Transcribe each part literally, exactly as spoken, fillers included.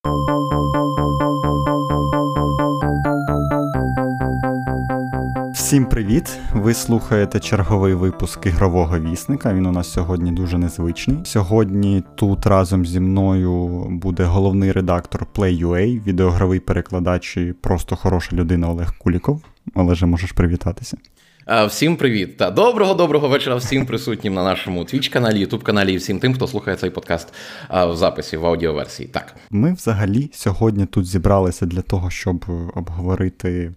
Всім привіт! Ви слухаєте черговий випуск ігрового вісника. Він у нас сьогодні дуже незвичний. Сьогодні тут разом зі мною буде головний редактор Play.ua, відеогравий перекладач і просто хороша людина Олег Куліков. Олеже, можеш привітатися? Всім привіт та доброго-доброго вечора всім присутнім на нашому Twitch-каналі, YouTube-каналі і всім тим, хто слухає цей подкаст в записі, в аудіоверсії. Так. Ми взагалі сьогодні тут зібралися для того, щоб обговорити...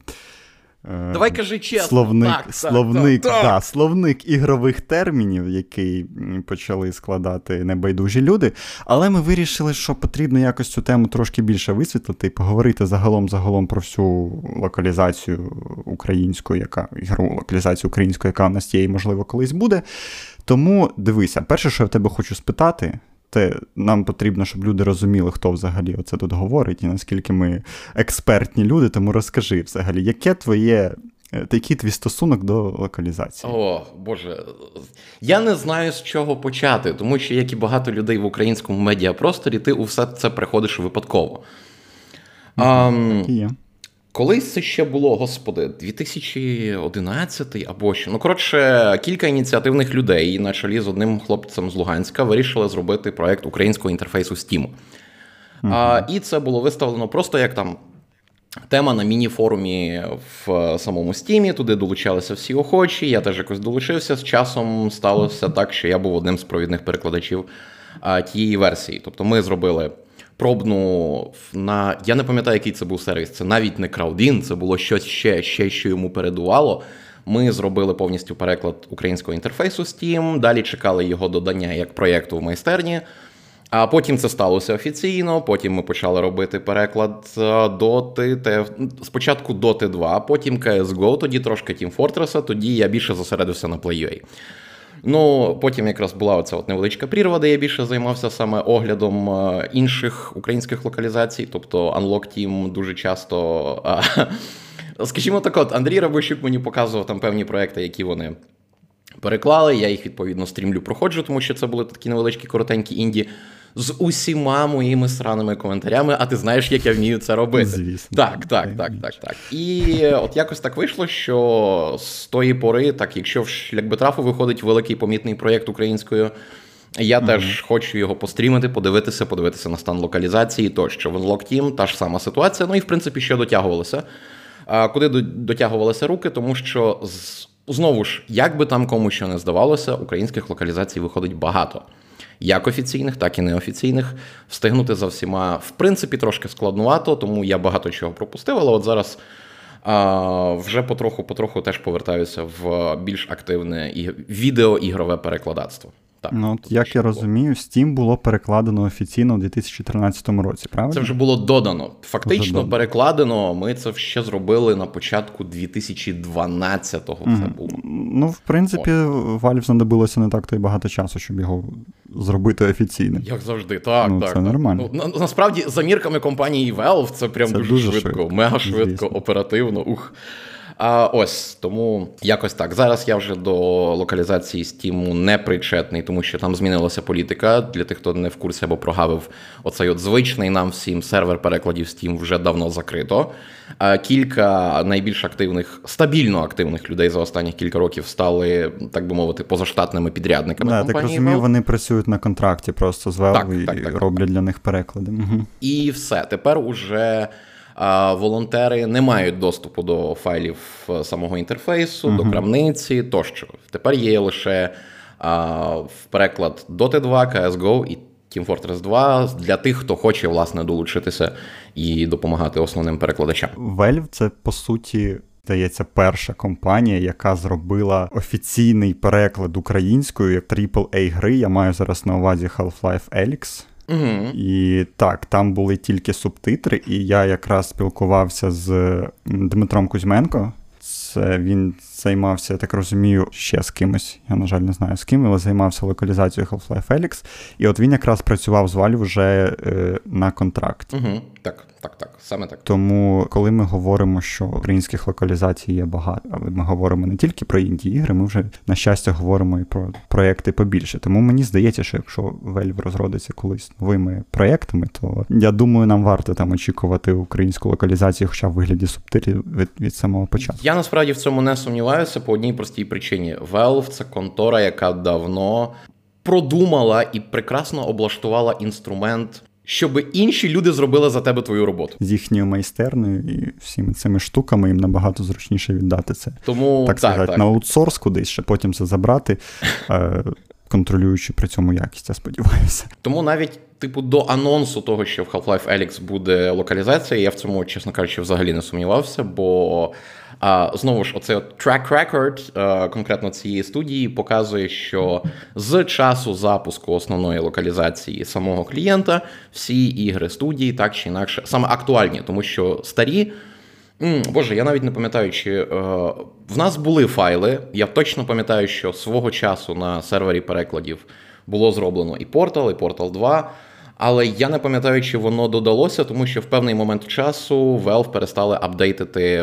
Давай кажи чесно. Словник, так, словник, так, так, да, словник ігрових термінів, який почали складати небайдужі люди. Але ми вирішили, що потрібно якось цю тему трошки більше висвітлити і поговорити загалом-загалом про всю локалізацію українську, яка, ігрову локалізацію українську, яка у нас є і, можливо, колись буде. Тому, дивися, перше, що я в тебе хочу спитати, те, нам потрібно, щоб люди розуміли, хто взагалі оце тут говорить і наскільки ми експертні люди, тому розкажи взагалі, яке твоє, який твій стосунок до локалізації? О, Боже, я не знаю, з чого почати, тому що, як і багато людей в українському медіапросторі, ти у все це приходиш випадково. Mm-hmm. А, так і є. Колись це ще було, господи, дві тисячі одинадцятий або що. Ну, коротше, кілька ініціативних людей на чолі з одним хлопцем з Луганська вирішили зробити проєкт українського інтерфейсу Steam. Mm-hmm. А, і це було виставлено просто як там тема на міні-форумі в самому Steam. Туди долучалися всі охочі, я теж якось долучився. З часом сталося так, що я був одним з провідних перекладачів а, тієї версії. Тобто ми зробили... пробну на... Я не пам'ятаю, який це був сервіс. Це навіть не Краудін, це було щось ще, ще, що йому передувало. Ми зробили повністю переклад українського інтерфейсу Steam, далі чекали його додання як проєкту в майстерні, а потім це сталося офіційно, потім ми почали робити переклад Доти, спочатку Доти два, потім Сі Ес Го, тоді трошки Team Fortress, тоді я більше зосередився на Play.ua. Ну, потім якраз була оця от невеличка прірва, де я більше займався саме оглядом інших українських локалізацій, тобто Unlock Team дуже часто, скажімо так от, Андрій Рабощук мені показував там певні проекти, які вони переклали, я їх відповідно стрімлю, проходжу, тому що це були такі невеличкі коротенькі інді з усіма моїми сраними коментарями, а ти знаєш, як я вмію це робити. Звісно. Так, так, так, так, так. І от якось так вийшло, що з тої пори, так, якщо в шлях Бетрафу виходить великий помітний проєкт українською, я mm-hmm. теж хочу його пострімити, подивитися, подивитися на стан локалізації, тощо. В Unlock Team та ж сама ситуація, ну і в принципі, що дотягувалося. А куди дотягувалися руки, тому що, знову ж, як би там кому що не здавалося, українських локалізацій виходить багато. Як офіційних, так і неофіційних. Встигнути за всіма, в принципі, трошки складнувато, тому я багато чого пропустив, але от зараз а, вже потроху-потроху теж повертаюся в більш активне і відеоігрове перекладацтво. Так, ну, от, як я розумію, Steam було перекладено офіційно у дві тисячі тринадцятому році, правильно? Це вже було додано. Фактично додано. Перекладено, ми це ще зробили на початку дві тисячі дванадцятого mm. це було. Ну, в принципі, О. Valve знадобилося не так-то й багато часу, щоб його зробити офіційним. Як завжди, так, ну, так. Це так. нормально. Ну, на, насправді, за мірками компанії Valve це прям це дуже, дуже швидко, швидко, мега швидко, звісно. Оперативно, ух. А, ось, тому якось так. Зараз я вже до локалізації Steam не причетний, тому що там змінилася політика. Для тих, хто не в курсі або прогавив, оцей от звичний нам всім сервер перекладів Steam вже давно закрито. А кілька найбільш активних, стабільно активних людей за останні кілька років стали, так би мовити, позаштатними підрядниками да, компанії. Так розумію, вони працюють на контракті просто з Valve так, і так, так, роблять так. для них переклади. Угу. І все. Тепер уже... А волонтери не мають доступу до файлів самого інтерфейсу, uh-huh. до крамниці тощо. Тепер є лише а, переклад Доти два, Сі Ес Го і Team Fortress два для тих, хто хоче, власне, долучитися і допомагати основним перекладачам. Valve – це, по суті, здається, перша компанія, яка зробила офіційний переклад українською як трипл ей гри. Я маю зараз на увазі Half-Life Alyx. Угу. І так, там були тільки субтитри, і я якраз спілкувався з Дмитром Кузьменко. Це він займався, я так розумію, ще з кимось, я, на жаль, не знаю з ким, але займався локалізацією Half-Life Alyx, і от він якраз працював з Valve вже е, на контракт. Угу, так, так, так, саме так. Тому, коли ми говоримо, що українських локалізацій є багато, але ми говоримо не тільки про інді-ігри, ми вже, на щастя, говоримо і про проєкти побільше. Тому мені здається, що якщо Valve розродиться колись новими проєктами, то, я думаю, нам варто там очікувати українську локалізацію, хоча в вигляді субтитрів від, від самого початку. Я насправді в цьому не сумніваюся по одній простій причині. Valve – це контора, яка давно продумала і прекрасно облаштувала інструмент, щоб інші люди зробили за тебе твою роботу. З їхньою майстернею і всіми цими штуками їм набагато зручніше віддати це. Тому, так, так сказати, так. на аутсорс кудись, ще потім це забрати, е- контролюючи при цьому якість, я сподіваюся. Тому навіть, типу, до анонсу того, що в Half-Life Alyx буде локалізація, я в цьому, чесно кажучи, взагалі не сумнівався, бо а, знову ж, оцей от track record а, конкретно цієї студії показує, що з часу запуску основної локалізації самого клієнта всі ігри студії так чи інакше саме актуальні, тому що старі, м, боже, я навіть не пам'ятаю, чи е, в нас були файли, я точно пам'ятаю, що свого часу на сервері перекладів було зроблено і Portal, і Portal два, але я не пам'ятаю, чи воно додалося, тому що в певний момент часу Valve перестали апдейтити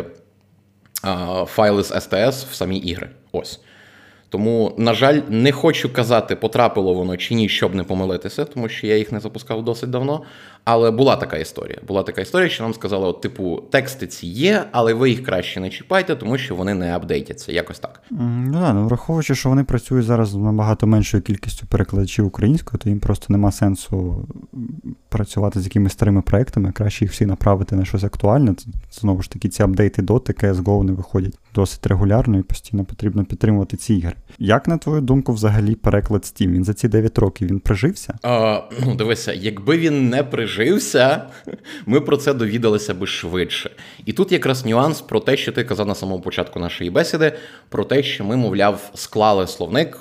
файли з ес ті ес в самі ігри. Ось. Тому, на жаль, не хочу казати, потрапило воно чи ні, щоб не помилитися, тому що я їх не запускав досить давно. Але була така історія. Була така історія, що нам сказали, от, типу, тексти ці є, але ви їх краще не чіпайте, тому що вони не апдейтяться. Якось так. Ну так, ну, враховуючи, що вони працюють зараз з набагато меншою кількістю перекладачів українською, то їм просто нема сенсу працювати з якимись старими проектами, краще їх всі направити на щось актуальне. Знову ж таки, ці апдейти доти, кей ес гоу, вони виходять досить регулярно і постійно потрібно підтримувати ці ігри. Як, на твою думку, взагалі переклад Steam? Він за ці дев'ять років, він прижився? А, ну, дивися, якби він не прижився, ми про це довідалися би швидше. І тут якраз нюанс про те, що ти казав на самому початку нашої бесіди, про те, що ми, мовляв, склали словник,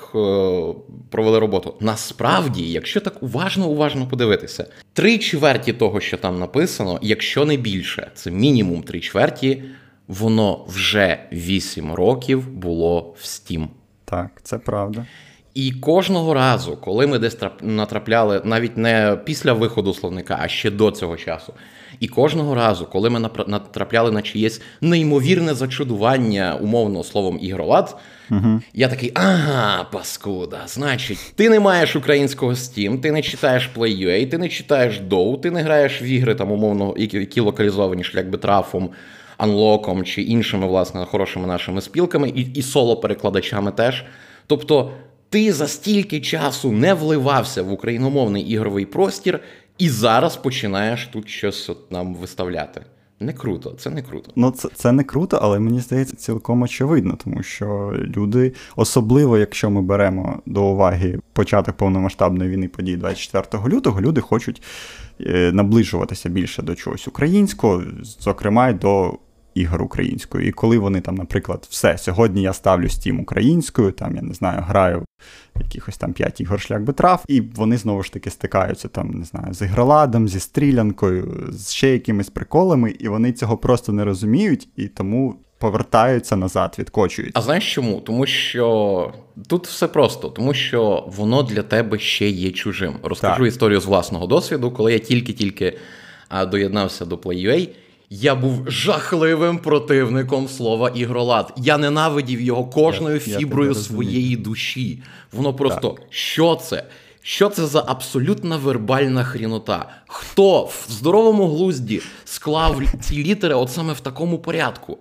провели роботу. Насправді, якщо так уважно-уважно подивитися, три чверті того, що там написано, якщо не більше, це мінімум три чверті, воно вже вісім років було в Steam. Так, це правда. І кожного разу, коли ми десь натрапляли, навіть не після виходу словника, а ще до цього часу, і кожного разу, коли ми натрапляли на чиєсь неймовірне зачудування, умовно, словом ігролад, угу. я такий, ага, паскуда, значить, ти не маєш українського Steam, ти не читаєш Play.ua, ти не читаєш доу, ти не граєш в ігри, там, умовно, які, які локалізовані шляхби трафом, анлоком чи іншими, власне, хорошими нашими спілками, і, і соло-перекладачами теж. Тобто, ти за стільки часу не вливався в україномовний ігровий простір і зараз починаєш тут щось от нам виставляти. Не круто, це не круто. Ну, це, це не круто, але мені здається цілком очевидно, тому що люди, особливо якщо ми беремо до уваги початок повномасштабної війни подій двадцять четвертого лютого, люди хочуть е, наближуватися більше до чогось українського, зокрема й до ігор українською. І коли вони там, наприклад, все, сьогодні я ставлю Steam українською, там, я не знаю, граю якихось там п'ять ігор шлях би трав, і вони знову ж таки стикаються там, не знаю, з ігроладом, зі стрілянкою, з ще якимись приколами, і вони цього просто не розуміють, і тому повертаються назад, відкочуються. А знаєш чому? Тому що тут все просто, тому що воно для тебе ще є чужим. Розкажу так. історію з власного досвіду, коли я тільки-тільки доєднався до Play.ua, я був жахливим противником слова ігролад. Я ненавидів його кожною я, фіброю я своєї душі. Воно просто, так. що це? Що це за абсолютна вербальна хрінота? Хто в здоровому глузді склав ці літери от саме в такому порядку?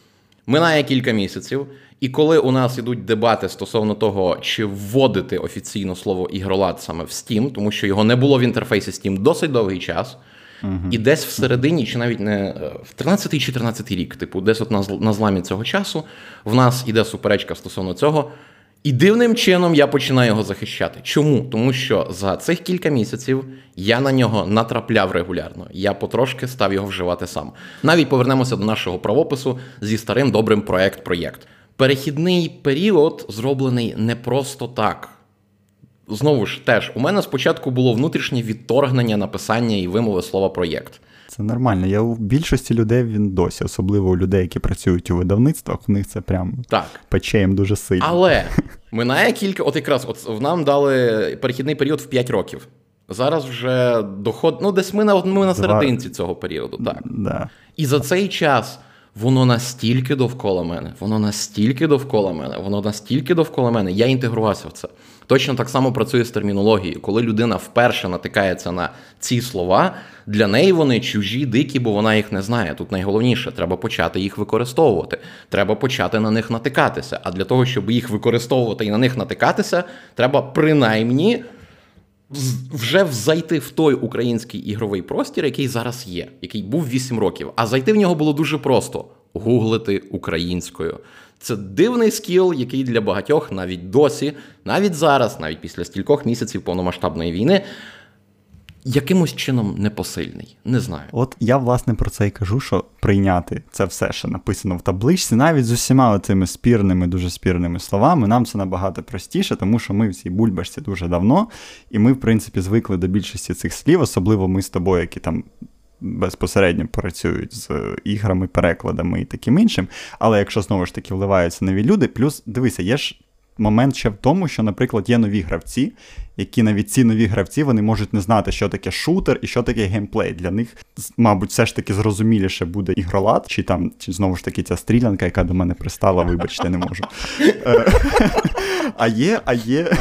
Минає кілька місяців, і коли у нас ідуть дебати стосовно того, чи вводити офіційно слово ігролад саме в Steam, тому що його не було в інтерфейсі Steam досить довгий час, Uh-huh. і десь всередині, чи навіть не в тринадцятий-чотирнадцятий рік, типу, десь от на, на зламі цього часу, в нас іде суперечка стосовно цього, і дивним чином я починаю його захищати. Чому? Тому що за цих кілька місяців я на нього натрапляв регулярно. Я потрошки став його вживати сам. Навіть повернемося до нашого правопису зі старим добрим проєкт-проєкт. Перехідний період зроблений не просто так. знову ж теж, у мене спочатку було внутрішнє відторгнення написання і вимови слова «проєкт». Це нормально. Я у більшості людей він досі, особливо у людей, які працюють у видавництвах, у них це прям так. пече їм дуже сильно. Але минає кілька, от якраз от нам дали перехідний період в п'ять років. Зараз вже доход, ну десь ми на, ми на серединці цього періоду, так. Да. І за цей час воно настільки довкола мене, воно настільки довкола мене, воно настільки довкола мене, я інтегрувався в це. Точно так само працює з термінологією. Коли людина вперше натикається на ці слова, для неї вони чужі, дикі, бо вона їх не знає. Тут найголовніше, треба почати їх використовувати. Треба почати на них натикатися. А для того, щоб їх використовувати і на них натикатися, треба принаймні вже зайти в той український ігровий простір, який зараз є, який був вісім років. А зайти в нього було дуже просто – гуглити українською. Це дивний скіл, який для багатьох навіть досі, навіть зараз, навіть після стількох місяців повномасштабної війни, якимось чином непосильний. Не знаю. От я, власне, про це і кажу, що прийняти це все, що написано в табличці, навіть з усіма цими спірними, дуже спірними словами, нам це набагато простіше, тому що ми в цій бульбашці дуже давно, і ми, в принципі, звикли до більшості цих слів, особливо ми з тобою, які там безпосередньо працюють з іграми, перекладами і таким іншим. Але якщо, знову ж таки, вливаються нові люди, плюс, дивися, є ж момент ще в тому, що, наприклад, є нові гравці, які навіть ці нові гравці, вони можуть не знати, що таке шутер і що таке геймплей. Для них, мабуть, все ж таки зрозуміліше буде ігролад, чи там, чи знову ж таки ця стрілянка, яка до мене пристала, вибачте, не можу. А є, а є,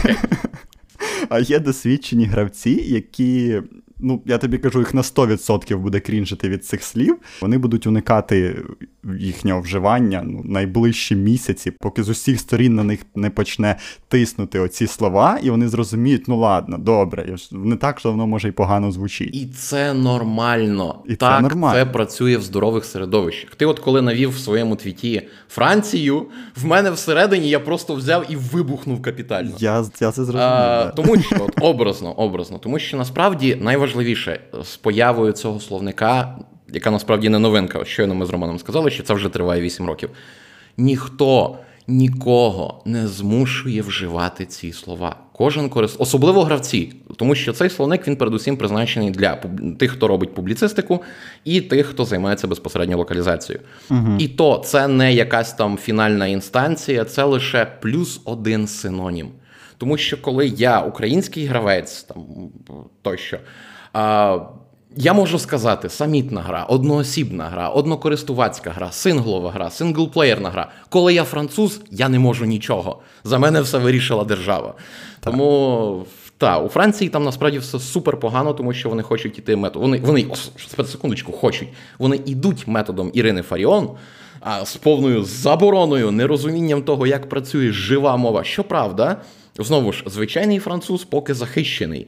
а є досвідчені гравці, які... Ну, я тобі кажу, їх на сто відсотків буде крінжити від цих слів. Вони будуть уникати їхнього вживання ну, найближчі місяці, поки з усіх сторін на них не почне тиснути оці слова, і вони зрозуміють, ну ладно, добре, не так, що воно може й погано звучить. І це нормально. І так, це нормально. Це працює в здорових середовищах. Ти от коли навів в своєму твіті Францію, в мене всередині я просто взяв і вибухнув капітально. Я, я це зрозумів. А, да. тому що, от, образно, образно, тому що насправді найважливіше з появою цього словника, яка насправді не новинка, щойно ми з Романом сказали, що це вже триває вісім років. Ніхто нікого не змушує вживати ці слова. Кожен користується, особливо гравці, тому що цей словник, він передусім призначений для тих, хто робить публіцистику, і тих, хто займається безпосередньо локалізацією. Угу. І то це не якась там фінальна інстанція, це лише плюс один синонім. Тому що коли я український гравець, там, тощо, а, я можу сказати, самітна гра, одноосібна гра, однокористувацька гра, синглова гра, синглплеєрна гра. Коли я француз, я не можу нічого. За мене все вирішила держава. Так. Тому, так, у Франції там насправді все супер погано, тому що вони хочуть іти методом. Вони, вони, о, секундочку, хочуть. Вони йдуть методом Ірини Фаріон, а з повною забороною, нерозумінням того, як працює жива мова. Щоправда, знову ж, звичайний француз поки захищений.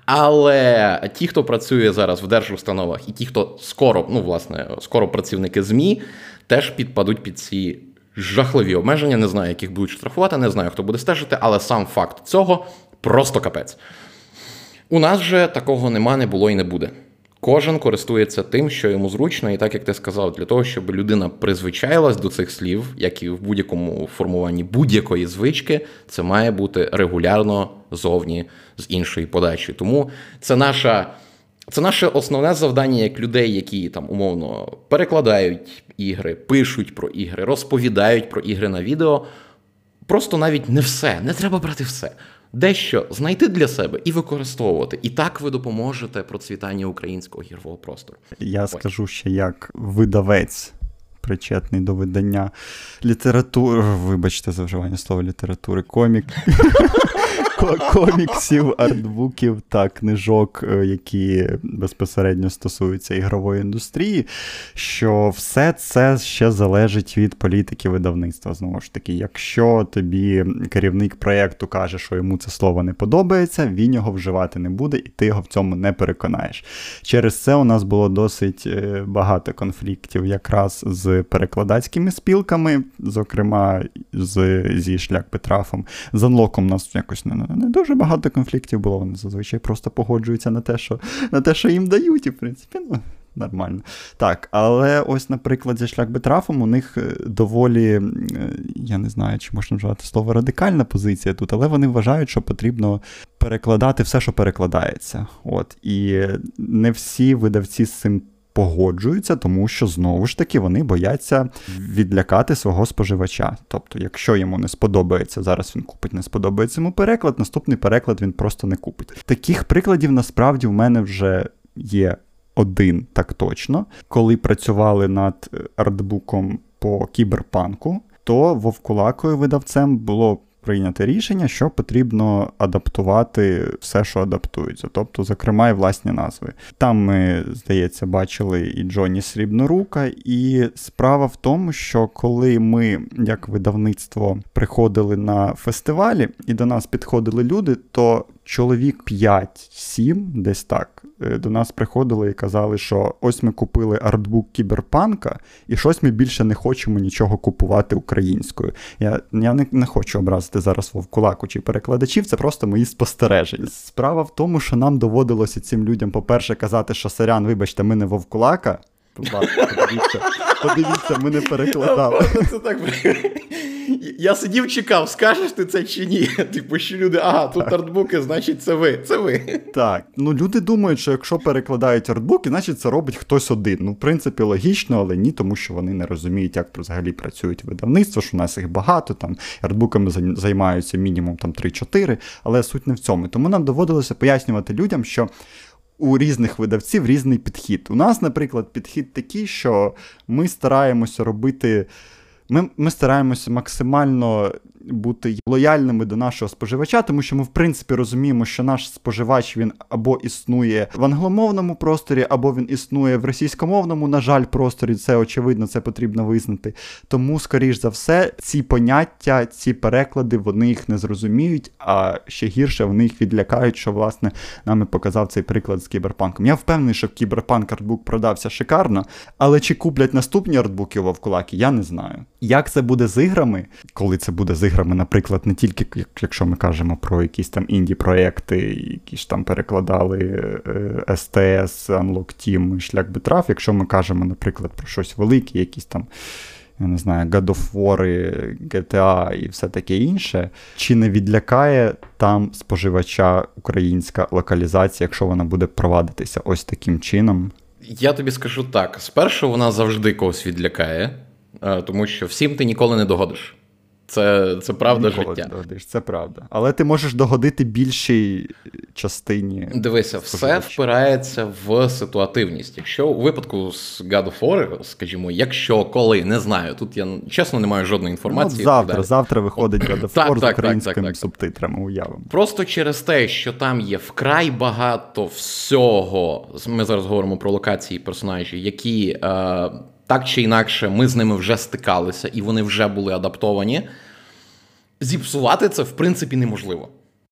Але ті, хто працює зараз в держустановах, і ті, хто скоро, ну, власне, скоро працівники ЗМІ, теж підпадуть під ці жахливі обмеження. Не знаю, яких будуть штрафувати, не знаю, хто буде стежити, але сам факт цього просто капець. У нас же такого нема, не було і не буде. Кожен користується тим, що йому зручно, і так, як ти сказав, для того, щоб людина призвичаїлась до цих слів, як і в будь-якому формуванні будь-якої звички, це має бути регулярно зовні з іншої подачі. Тому це наша, це наше основне завдання як людей, які там умовно перекладають ігри, пишуть про ігри, розповідають про ігри на відео. Просто навіть не все, не треба брати все. Дещо знайти для себе і використовувати. І так ви допоможете процвітанню українського ігрового простору. Я Ось. скажу ще як видавець, причетний до видання літератури, вибачте за вживання слова літератури, комік, коміксів, артбуків та книжок, які безпосередньо стосуються ігрової індустрії, що все це ще залежить від політики видавництва. Знову ж таки, якщо тобі керівник проєкту каже, що йому це слово не подобається, він його вживати не буде, і ти його в цьому не переконаєш. Через це у нас було досить багато конфліктів якраз з перекладацькими спілками, зокрема з, зі Шлях-Петрафом. З Анлоком у нас якось не, не дуже багато конфліктів було, вони зазвичай просто погоджуються на те, що, на те, що їм дають, і в принципі, ну, Нормально. Так, але ось, наприклад, зі шлях Бетрафом у них доволі, я не знаю, чи можна вживати слово радикальна позиція тут, але вони вважають, що потрібно перекладати все, що перекладається. От. І не всі видавці з цим погоджуються, тому що, знову ж таки, вони бояться відлякати свого споживача. Тобто, якщо йому не сподобається, зараз він купить, не сподобається йому переклад, наступний переклад він просто не купить. Таких прикладів, насправді, в мене вже є один, так точно. Коли працювали над артбуком по кіберпанку, то Вовкулакою видавцем було прийняти рішення, що потрібно адаптувати все, що адаптується. Тобто, зокрема, і власні назви. Там ми, здається, бачили і Джонні Срібнорука, і справа в тому, що коли ми, як видавництво, приходили на фестивалі, і до нас підходили люди, то чоловік п'ять-сім, десь так, до нас приходили і казали, що ось ми купили артбук Кіберпанка, і щось ми більше не хочемо нічого купувати українською. Я, я не, не хочу образити зараз Вовкулаку чи перекладачів, це просто мої спостереження. Справа в тому, що нам доводилося цим людям, по-перше, казати, що сорян, вибачте, ми не Вовкулака. Будь ласка, подивіться, подивіться, ми не перекладали. Це так. Я сидів, чекав, скажеш ти це чи ні? Типу, що люди, ага, тут так. Артбуки, значить це ви, це ви. Так, ну люди думають, що якщо перекладають артбуки, значить це робить хтось один. Ну, в принципі, логічно, але ні, тому що вони не розуміють, як взагалі працюють видавництво, що у нас їх багато, там, артбуками займаються мінімум там три-чотири, але суть не в цьому. Тому нам доводилося пояснювати людям, що у різних видавців різний підхід. У нас, наприклад, підхід такий, що ми стараємося робити... Ми, ми стараємося максимально бути лояльними до нашого споживача, тому що ми, в принципі, розуміємо, що наш споживач, він або існує в англомовному просторі, або він існує в російськомовному, на жаль, просторі, це очевидно, це потрібно визнати. Тому, скоріш за все, ці поняття, ці переклади, вони їх не зрозуміють, а ще гірше, вони їх відлякають, що, власне, нам і показав цей приклад з Кіберпанком. Я впевнений, що Кіберпанк артбук продався шикарно, але чи куплять наступні артбуки у Вовкулаки, я не знаю. Як це буде з іграми, коли це буде з іграми, наприклад, не тільки, якщо ми кажемо про якісь там інді-проекти, які ж там перекладали ес те ес, Unlock Team, Шлях Бетраф, якщо ми кажемо, наприклад, про щось велике, якісь там, я не знаю, God of War, джі ті ей і все таке інше, чи не відлякає там споживача українська локалізація, якщо вона буде провадитися ось таким чином? Я тобі скажу так, спершу вона завжди когось відлякає, тому що всім ти ніколи не догодиш. Це, це правда ніколи життя. Не догодиш, це правда. Але ти можеш догодити більшій частині. Дивися, все впирається в ситуативність. Якщо у випадку з God of War, скажімо, якщо, коли, не знаю, тут я чесно не маю жодної інформації. Ну, завтра, завтра виходить God of War з так, українськими так, так, так. субтитрами, уявимо. Просто через те, що там є вкрай багато всього, ми зараз говоримо про локації персонажів, які... Е- так чи інакше, ми з ними вже стикалися, і вони вже були адаптовані. Зіпсувати це, в принципі, неможливо.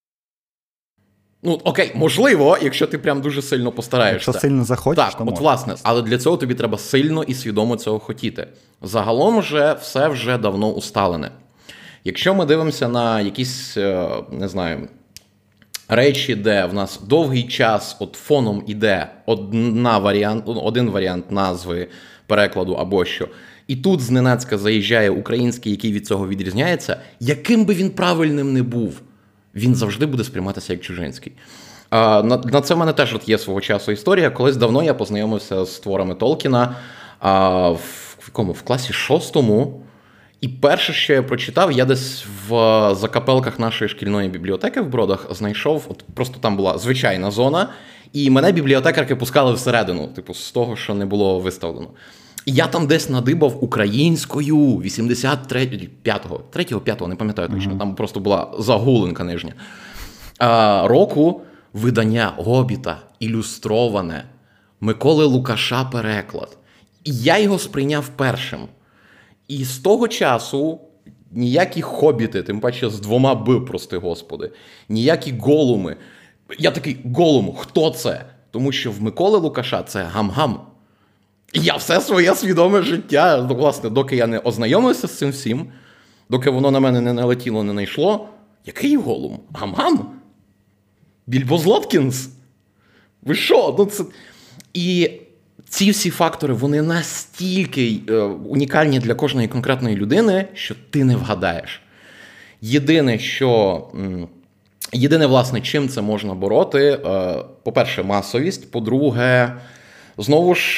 Ну, окей, можливо, якщо ти прям дуже сильно постараєшся. Якщо сильно захочеш, так, то от можна. Власне, але для цього тобі треба сильно і свідомо цього хотіти. Загалом же все вже давно усталене. Якщо ми дивимося на якісь, не знаю, речі, де в нас довгий час от фоном іде одна варіант, один варіант назви перекладу або що, і тут зненацька заїжджає український, який від цього відрізняється, яким би він правильним не був, він завжди буде сприйматися як чужинський. А, на, на це в мене теж от є свого часу історія. Колись давно я познайомився з творами Толкіна а, в, в, якому? В класі шостому. І перше, що я прочитав, я десь в закапелках нашої шкільної бібліотеки в Бродах знайшов, от просто там була звичайна зона, і мене бібліотекарки пускали всередину, типу, з того, що не було виставлено. І я там десь надибав українською вісімдесят п'ятого, третього, п'ятого, не пам'ятаю точно, mm-hmm. там просто була загуленка нижня. А, року видання «Гобіта», ілюстроване, Миколи Лукаша переклад. І я його сприйняв першим. І з того часу ніякі хобіти, тим паче з двома «б», прости господи, ніякі голуми. Я такий, голум, хто це? Тому що в Миколи Лукаша це гам-гам. І я все своє свідоме життя, власне, доки я не ознайомився з цим всім, доки воно на мене не налетіло, не найшло, який голум? Гам-гам? Більбо Злоткінс? Ви що? Ну, це... І ці всі фактори, вони настільки е, унікальні для кожної конкретної людини, що ти не вгадаєш. Єдине, що... М- Єдине, власне, чим це можна бороти, по-перше, масовість, по-друге, знову ж,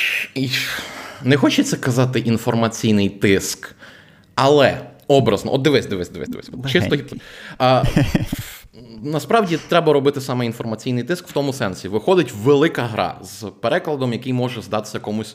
не хочеться казати інформаційний тиск, але образно, от дивись, дивись, дивись, дивись. Чисто, а, насправді треба робити саме інформаційний тиск в тому сенсі. Виходить велика гра з перекладом, який може здатися комусь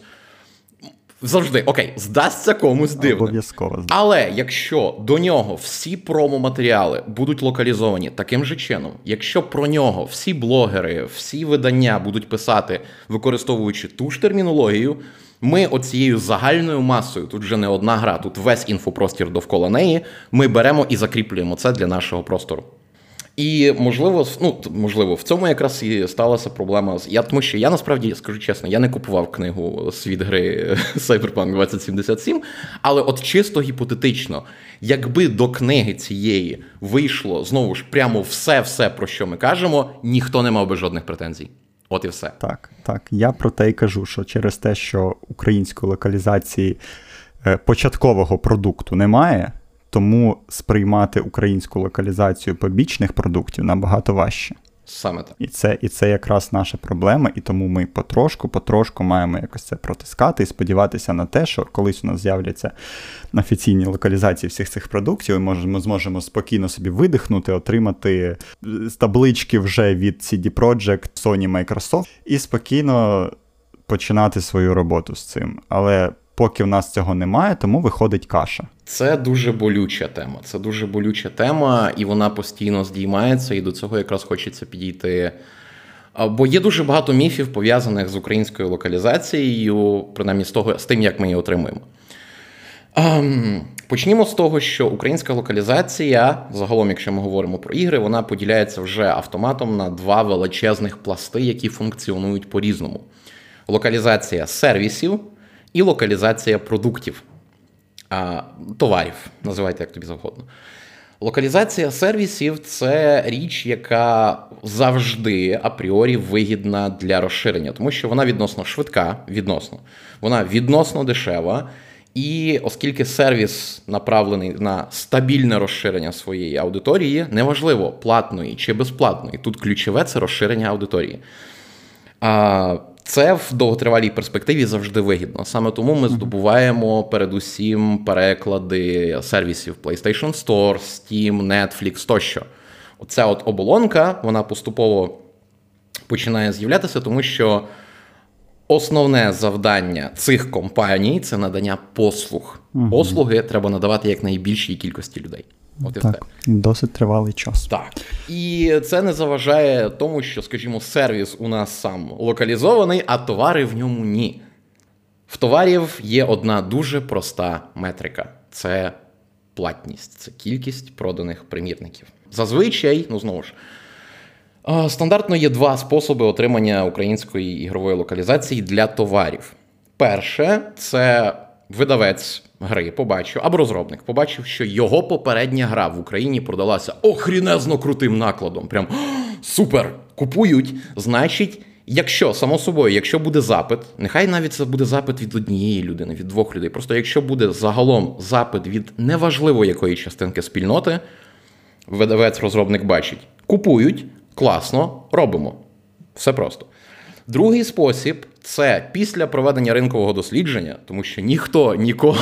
завжди, окей, здасться комусь дивним. Обов'язково. Але якщо до нього всі промо-матеріали будуть локалізовані таким же чином, якщо про нього всі блогери, всі видання будуть писати, використовуючи ту ж термінологію, ми оцією загальною масою, тут вже не одна гра, тут весь інфопростір довкола неї, ми беремо і закріплюємо це для нашого простору. І, можливо, ну, можливо, в цьому якраз і сталася проблема. Я, тому що я, насправді, скажу чесно, я не купував книгу «Світ гри Cyberpunk двадцять сімдесят сім», але от чисто гіпотетично, якби до книги цієї вийшло, знову ж, прямо все-все, про що ми кажемо, ніхто не мав би жодних претензій. От і все. Так, так. Я про те й кажу, що через те, що української локалізації е, початкового продукту немає, тому сприймати українську локалізацію побічних продуктів набагато важче. Саме так. І це, і це якраз наша проблема, і тому ми потрошку-потрошку маємо якось це протискати і сподіватися на те, що колись у нас з'являться офіційні локалізації всіх цих продуктів, і може, ми зможемо спокійно собі видихнути, отримати таблички вже від сі ді Projekt, Sony, Microsoft, і спокійно починати свою роботу з цим. Але поки в нас цього немає, тому виходить каша. Це дуже болюча тема. Це дуже болюча тема, і вона постійно здіймається, і до цього якраз хочеться підійти. Бо є дуже багато міфів, пов'язаних з українською локалізацією, принаймні з того, з тим, як ми її отримуємо. Почнімо з того, що українська локалізація, загалом, якщо ми говоримо про ігри, вона поділяється вже автоматом на два величезних пласти, які функціонують по-різному. Локалізація сервісів і локалізація продуктів, а, товарів, називайте як тобі завгодно. Локалізація сервісів – це річ, яка завжди апріорі вигідна для розширення, тому що вона відносно швидка, відносно, вона відносно дешева, і оскільки сервіс направлений на стабільне розширення своєї аудиторії, неважливо, платної чи безплатної, тут ключове – це розширення аудиторії. А, Це в довготривалій перспективі завжди вигідно. Саме тому ми здобуваємо передусім переклади сервісів PlayStation Store, Steam, Netflix тощо. Оця от оболонка, вона поступово починає з'являтися, тому що основне завдання цих компаній – це надання послуг. Угу. Послуги треба надавати якнайбільшій кількості людей. От і так, все. Досить тривалий час. Так. І це не заважає тому, що, скажімо, сервіс у нас сам локалізований, а товари в ньому ні. В товарів є одна дуже проста метрика. Це платність, це кількість проданих примірників. Зазвичай, ну знову ж, стандартно є два способи отримання української ігрової локалізації для товарів. Перше – це видавець гри побачив, або розробник побачив, що його попередня гра в Україні продалася охрінезно крутим накладом. Прям супер, купують. Значить, якщо, само собою, якщо буде запит, нехай навіть це буде запит від однієї людини, від двох людей, просто якщо буде загалом запит від неважливо якої частинки спільноти, видавець, розробник бачить, купують, класно, робимо. Все просто. Другий спосіб – це після проведення ринкового дослідження, тому що ніхто ніколи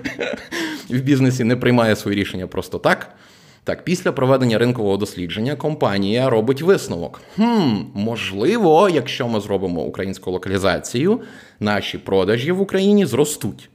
в бізнесі не приймає свої рішення просто так. Так, після проведення ринкового дослідження компанія робить висновок. Хм, можливо, якщо ми зробимо українську локалізацію, наші продажі в Україні зростуть.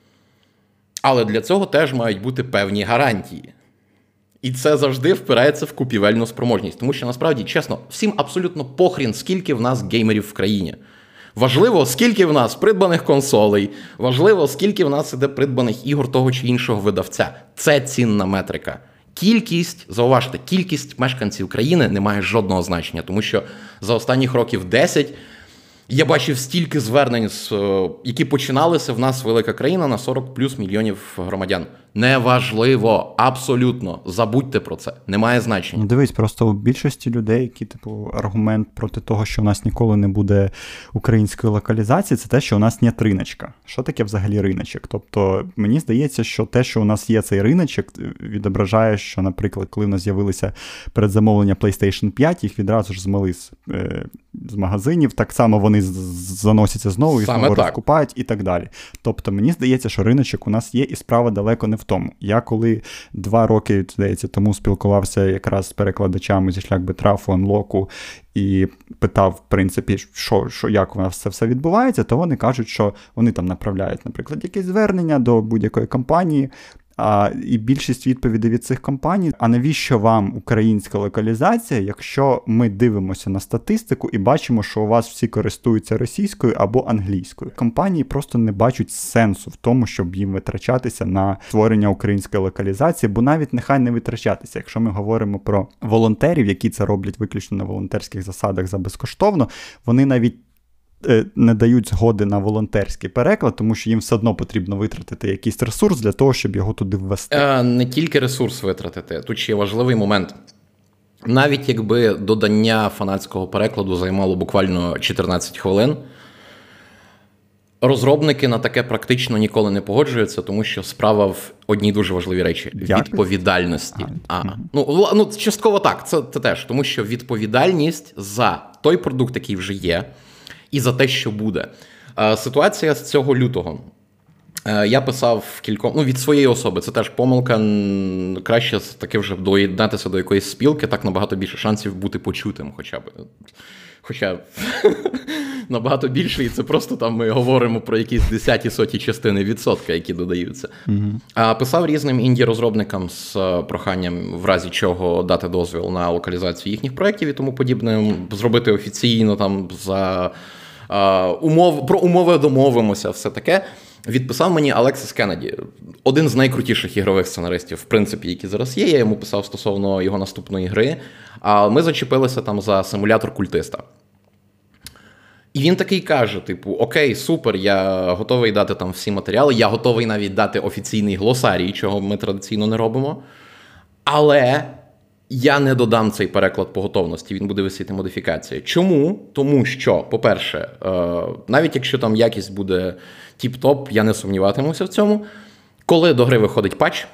Але для цього теж мають бути певні гарантії. І це завжди впирається в купівельну спроможність. Тому що, насправді, чесно, всім абсолютно похрін, скільки в нас геймерів в країні. Важливо, скільки в нас придбаних консолей, важливо, скільки в нас іде придбаних ігор того чи іншого видавця. Це цінна метрика. Кількість, зауважте, кількість мешканців країни не має жодного значення, тому що за останніх років десять Я бачив стільки звернень, які починалися в нас велика країна на сорок плюс мільйонів громадян. Неважливо, абсолютно. Забудьте про це. Немає значення. Ну, дивись, просто у більшості людей, які, типу, аргумент проти того, що у нас ніколи не буде української локалізації, це те, що у нас нет риночка. Що таке взагалі риночок? Тобто, мені здається, що те, що у нас є цей риночок, відображає, що, наприклад, коли в нас з'явилися передзамовлення PlayStation п'ять, їх відразу ж змили з, е, з магазинів, так само вони заносяться знову і знову розкупають і так далі. Тобто, мені здається, що риночок у нас є, і справа далеко не в тому. Я коли два роки, здається, тому спілкувався якраз з перекладачами зі шлях битрафу, анлоку і питав, в принципі, що, що, як у нас це все відбувається, то вони кажуть, що вони там направляють, наприклад, якесь звернення до будь-якої компанії, А, і більшість відповідей від цих компаній, а навіщо вам українська локалізація, якщо ми дивимося на статистику і бачимо, що у вас всі користуються російською або англійською. Компанії просто не бачать сенсу в тому, щоб їм витрачатися на створення української локалізації, бо навіть нехай не витрачатися. Якщо ми говоримо про волонтерів, які це роблять виключно на волонтерських засадах за безкоштовно, вони навіть не дають згоди на волонтерський переклад, тому що їм все одно потрібно витратити якийсь ресурс для того, щоб його туди ввести. Е, не тільки ресурс витратити. Тут ще є важливий момент. Навіть якби додання фанатського перекладу займало буквально чотирнадцять хвилин, розробники на таке практично ніколи не погоджуються, тому що справа в одній дуже важливій речі – відповідальності. А, а. Ну, ну, частково так, це, це теж. Тому що відповідальність за той продукт, який вже є, і за те, що буде. Ситуація з цього лютого. Я писав кільком, ну, від своєї особи, це теж помилка, краще таки вже доєднатися до якоїсь спілки, так набагато більше шансів бути почутим хоча б. Хоча набагато більше, і це просто там ми говоримо про якісь десяті, соті частини відсотка, які додаються. Mm-hmm. А писав різним інді-розробникам з проханням, в разі чого дати дозвіл на локалізацію їхніх проєктів і тому подібне, зробити офіційно там за а, умов, про умови домовимося, все таке. Відписав мені Алексіс Кеннеді, один з найкрутіших ігрових сценаристів, в принципі, які зараз є. Я йому писав стосовно його наступної гри. А ми зачепилися там за симулятор культиста. І він такий каже, типу, окей, супер, я готовий дати там всі матеріали, я готовий навіть дати офіційний глосарій, чого ми традиційно не робимо. Але я не додам цей переклад по готовності, він буде висіти модифікація. Чому? Тому що, по-перше, навіть якщо там якість буде тіп-топ, я не сумніватимуся в цьому. Коли до гри виходить патч,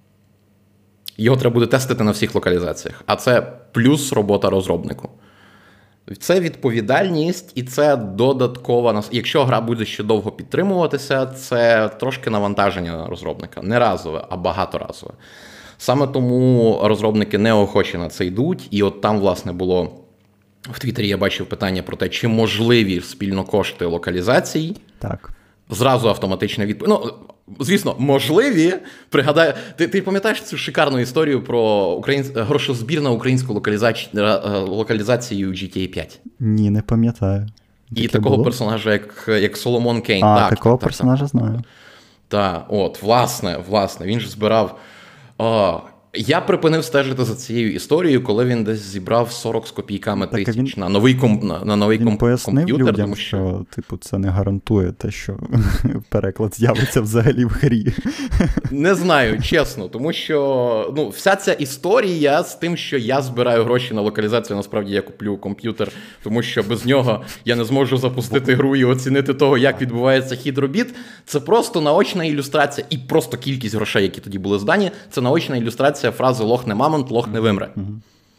його треба буде тестити на всіх локалізаціях. А це плюс робота розробнику. Це відповідальність і це додаткова... Якщо гра буде ще довго підтримуватися, це трошки навантаження на розробника. Не разове, а багаторазове. Саме тому розробники неохоче на це йдуть. І от там, власне, було... В Твіттері я бачив питання про те, чи можливі спільно кошти локалізацій. Так. Зразу автоматична відповідь. Ну, звісно, можливі. Пригадаю, ти, ти пам'ятаєш цю шикарну історію про українсь... грошозбір на українську локалізач... локалізацію джі ті ей п'ять? Ні, не пам'ятаю. І Таке такого було? персонажа, як, як Соломон Кейн. А, так, такого так, персонажа так, знаю. Так, от, власне, власне, він ж збирав... О, я припинив стежити за цією історією, коли він десь зібрав сорок з копійками так, тисяч він, на новий, ком, на, на новий він ком, пояснив комп'ютер. людям, тому що, що типу, це не гарантує те, що переклад з'явиться взагалі в грі. Не знаю, чесно, тому що ну, вся ця історія з тим, що я збираю гроші на локалізацію, насправді я куплю комп'ютер, тому що без нього я не зможу запустити гру і оцінити того, як відбувається хід робіт, це просто наочна ілюстрація і просто кількість грошей, які тоді були здані, це наочна ілюстрація фрази «лох не мамонт, лох не вимре». Mm-hmm.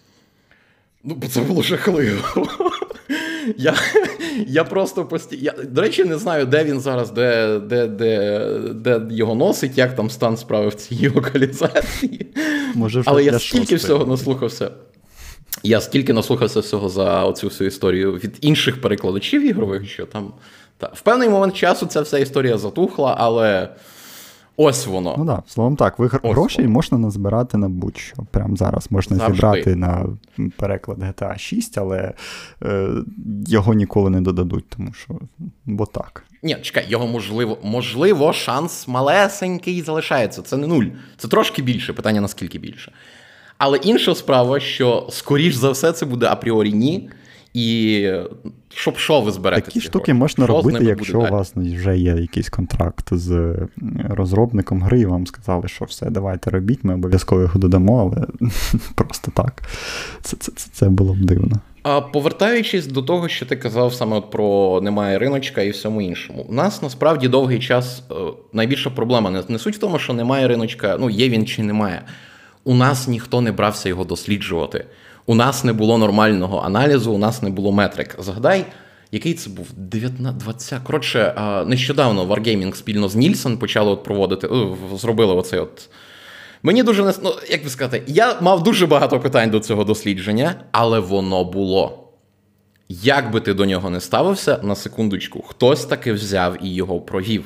Ну, бо це було жахливо. Я, я просто постійно... До речі, не знаю, де він зараз, де, де, де, де його носить, як там стан справи в цій локалізації. Може, але я стільки всього наслухався. Я стільки наслухався всього за оцю всю історію від інших перекладачів ігрових, що там... Та, в певний момент часу ця вся історія затухла, але... Ось воно. Ну так, словом так, ви гроші можна назбирати на будь-що. Прямо зараз можна Завжди. зібрати на переклад джі ті ей шість, але е, його ніколи не додадуть, тому що, бо так. Ні, чекай, його можливо, можливо, шанс малесенький залишається. Це не нуль. Це трошки більше, питання наскільки більше. Але інша справа, що, скоріш за все, це буде апріорі ні. І щоб що ви зберете? Такі ці штуки гроші? можна Що робити, буде якщо далі? у вас вже є якийсь контракт з розробником гри, і вам сказали, що все, давайте робіть, ми обов'язково його додамо, але просто так. Це, це, це, це було б дивно. А повертаючись до того, що ти казав саме от про немає риночка і всьому іншому. У нас насправді довгий час найбільша проблема не, не суть в тому, що немає риночка, ну є він чи немає. У нас ніхто не брався його досліджувати. У нас не було нормального аналізу, у нас не було метрик. Згадай, який це був? дев'ятнадцять, двадцять. Коротше, нещодавно Wargaming спільно з Нільсон почали от проводити, зробили оцей от. Мені дуже не... Ну, як би сказати, я мав дуже багато питань до цього дослідження, але воно було. Як би ти до нього не ставився, на секундочку, хтось таки взяв і його провів.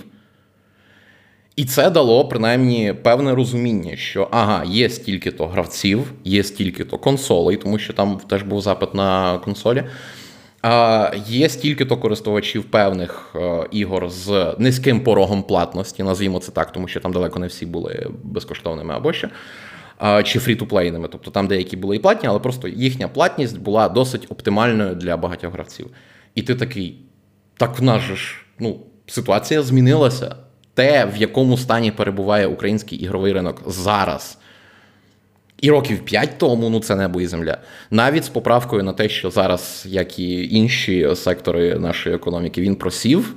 І це дало, принаймні, певне розуміння, що, ага, є стільки-то гравців, є стільки-то консолей, тому що там теж був запит на консолі, а, є стільки-то користувачів певних а, ігор з низьким порогом платності, назвімо це так, тому що там далеко не всі були безкоштовними або що, а, чи фрі-ту-плейними, тобто там деякі були і платні, але просто їхня платність була досить оптимальною для багатьох гравців. І ти такий, так в нас же ж, ну, ситуація змінилася. Те, в якому стані перебуває український ігровий ринок зараз. І років п'ять тому, ну це небо і земля. Навіть з поправкою на те, що зараз, як і інші сектори нашої економіки, він просів.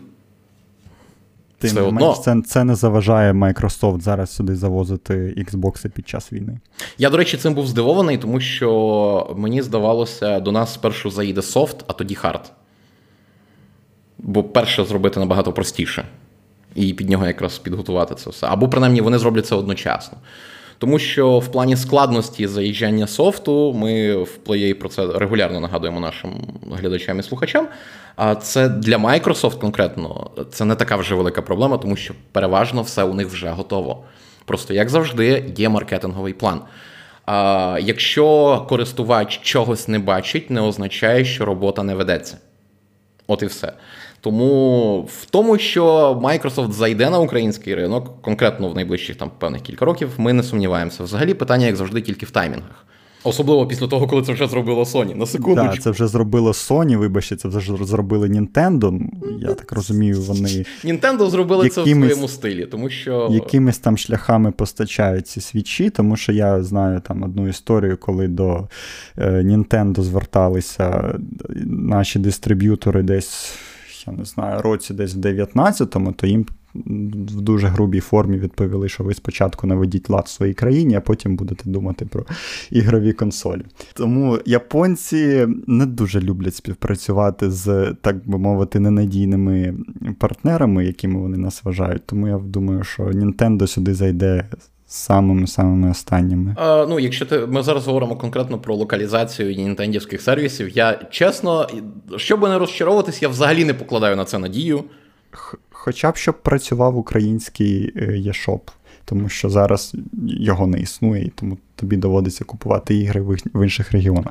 Тим не менш, це, це не заважає Microsoft зараз сюди завозити Xbox під час війни. Я, до речі, цим був здивований, тому що мені здавалося, до нас спершу заїде софт, а тоді хард. Бо перше зробити набагато простіше. І під нього якраз підготувати це все. Або, принаймні, вони зроблять це одночасно. Тому що в плані складності заїжджання софту, ми в Play про це регулярно нагадуємо нашим глядачам і слухачам, а це для Microsoft конкретно, це не така вже велика проблема, тому що переважно все у них вже готово. Просто, як завжди, є маркетинговий план. А якщо користувач чогось не бачить, не означає, що робота не ведеться. От і все. Тому в тому, що Microsoft зайде на український ринок, конкретно в найближчих там певних кілька років, ми не сумніваємося. Взагалі питання, як завжди, тільки в таймінгах. Особливо після того, коли це вже зробило Sony. На секундочку. Так, це вже зробило Sony, вибачте, це вже зробили Nintendo. Я так розумію, вони... Nintendo зробили якимись, це в своєму стилі, тому що... Якимись там шляхами постачають ці свічі, тому що я знаю там одну історію, коли до е, Nintendo зверталися наші дистриб'ютори десь, я не знаю, році десь в дев'ятнадцятому, то їм в дуже грубій формі відповіли, що ви спочатку наведіть лад в своїй країні, а потім будете думати про ігрові консолі. Тому японці не дуже люблять співпрацювати з, так би мовити, ненадійними партнерами, якими вони нас вважають. Тому я думаю, що Nintendo сюди зайде самими-самими останніми. А, ну, якщо ти, ми зараз говоримо конкретно про локалізацію нінтендівських сервісів, я чесно, щоб не розчаровуватись, я взагалі не покладаю на це надію. Хоча б щоб працював український eShop, тому що зараз його не існує, і тому тобі доводиться купувати ігри в інших регіонах.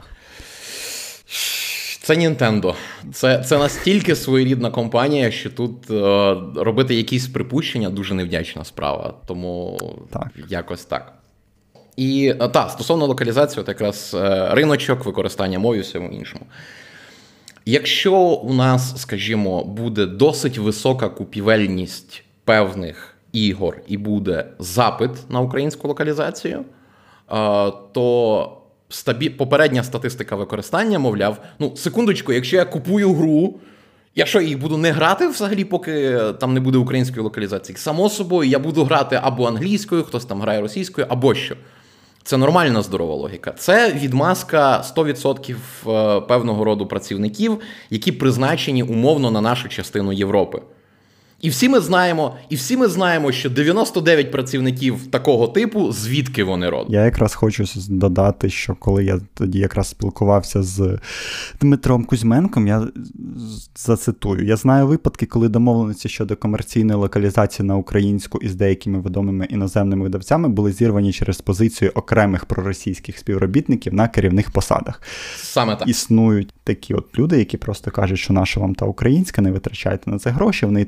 Це Nintendo. Це, це настільки своєрідна компанія, що тут е, робити якісь припущення дуже невдячна справа. Тому так. Якось так. І так, стосовно локалізації, от якраз е, риночок, використання мов і всьому іншому. Якщо у нас, скажімо, буде досить висока купівельність певних ігор і буде запит на українську локалізацію, е, то стабі... попередня статистика використання, мовляв, ну, секундочку, якщо я купую гру, я що, їх буду не грати взагалі, поки там не буде української локалізації? Само собою, я буду грати або англійською, хтось там грає російською, або що. Це нормальна здорова логіка. Це відмазка сто відсотків певного роду працівників, які призначені умовно на нашу частину Європи. І всі ми знаємо, і всі ми знаємо, що дев'яносто дев'ять працівників такого типу, звідки вони родом. Я якраз хочу додати, що коли я тоді якраз спілкувався з Дмитром Кузьменком, я зацитую. Я знаю випадки, коли домовленості щодо комерційної локалізації на українську із деякими відомими іноземними видавцями були зірвані через позицію окремих проросійських співробітників на керівних посадах. Саме так. Існують такі от люди, які просто кажуть, що наша вам та українська, не витрачайте на це гроші, вони і так зрозуміють,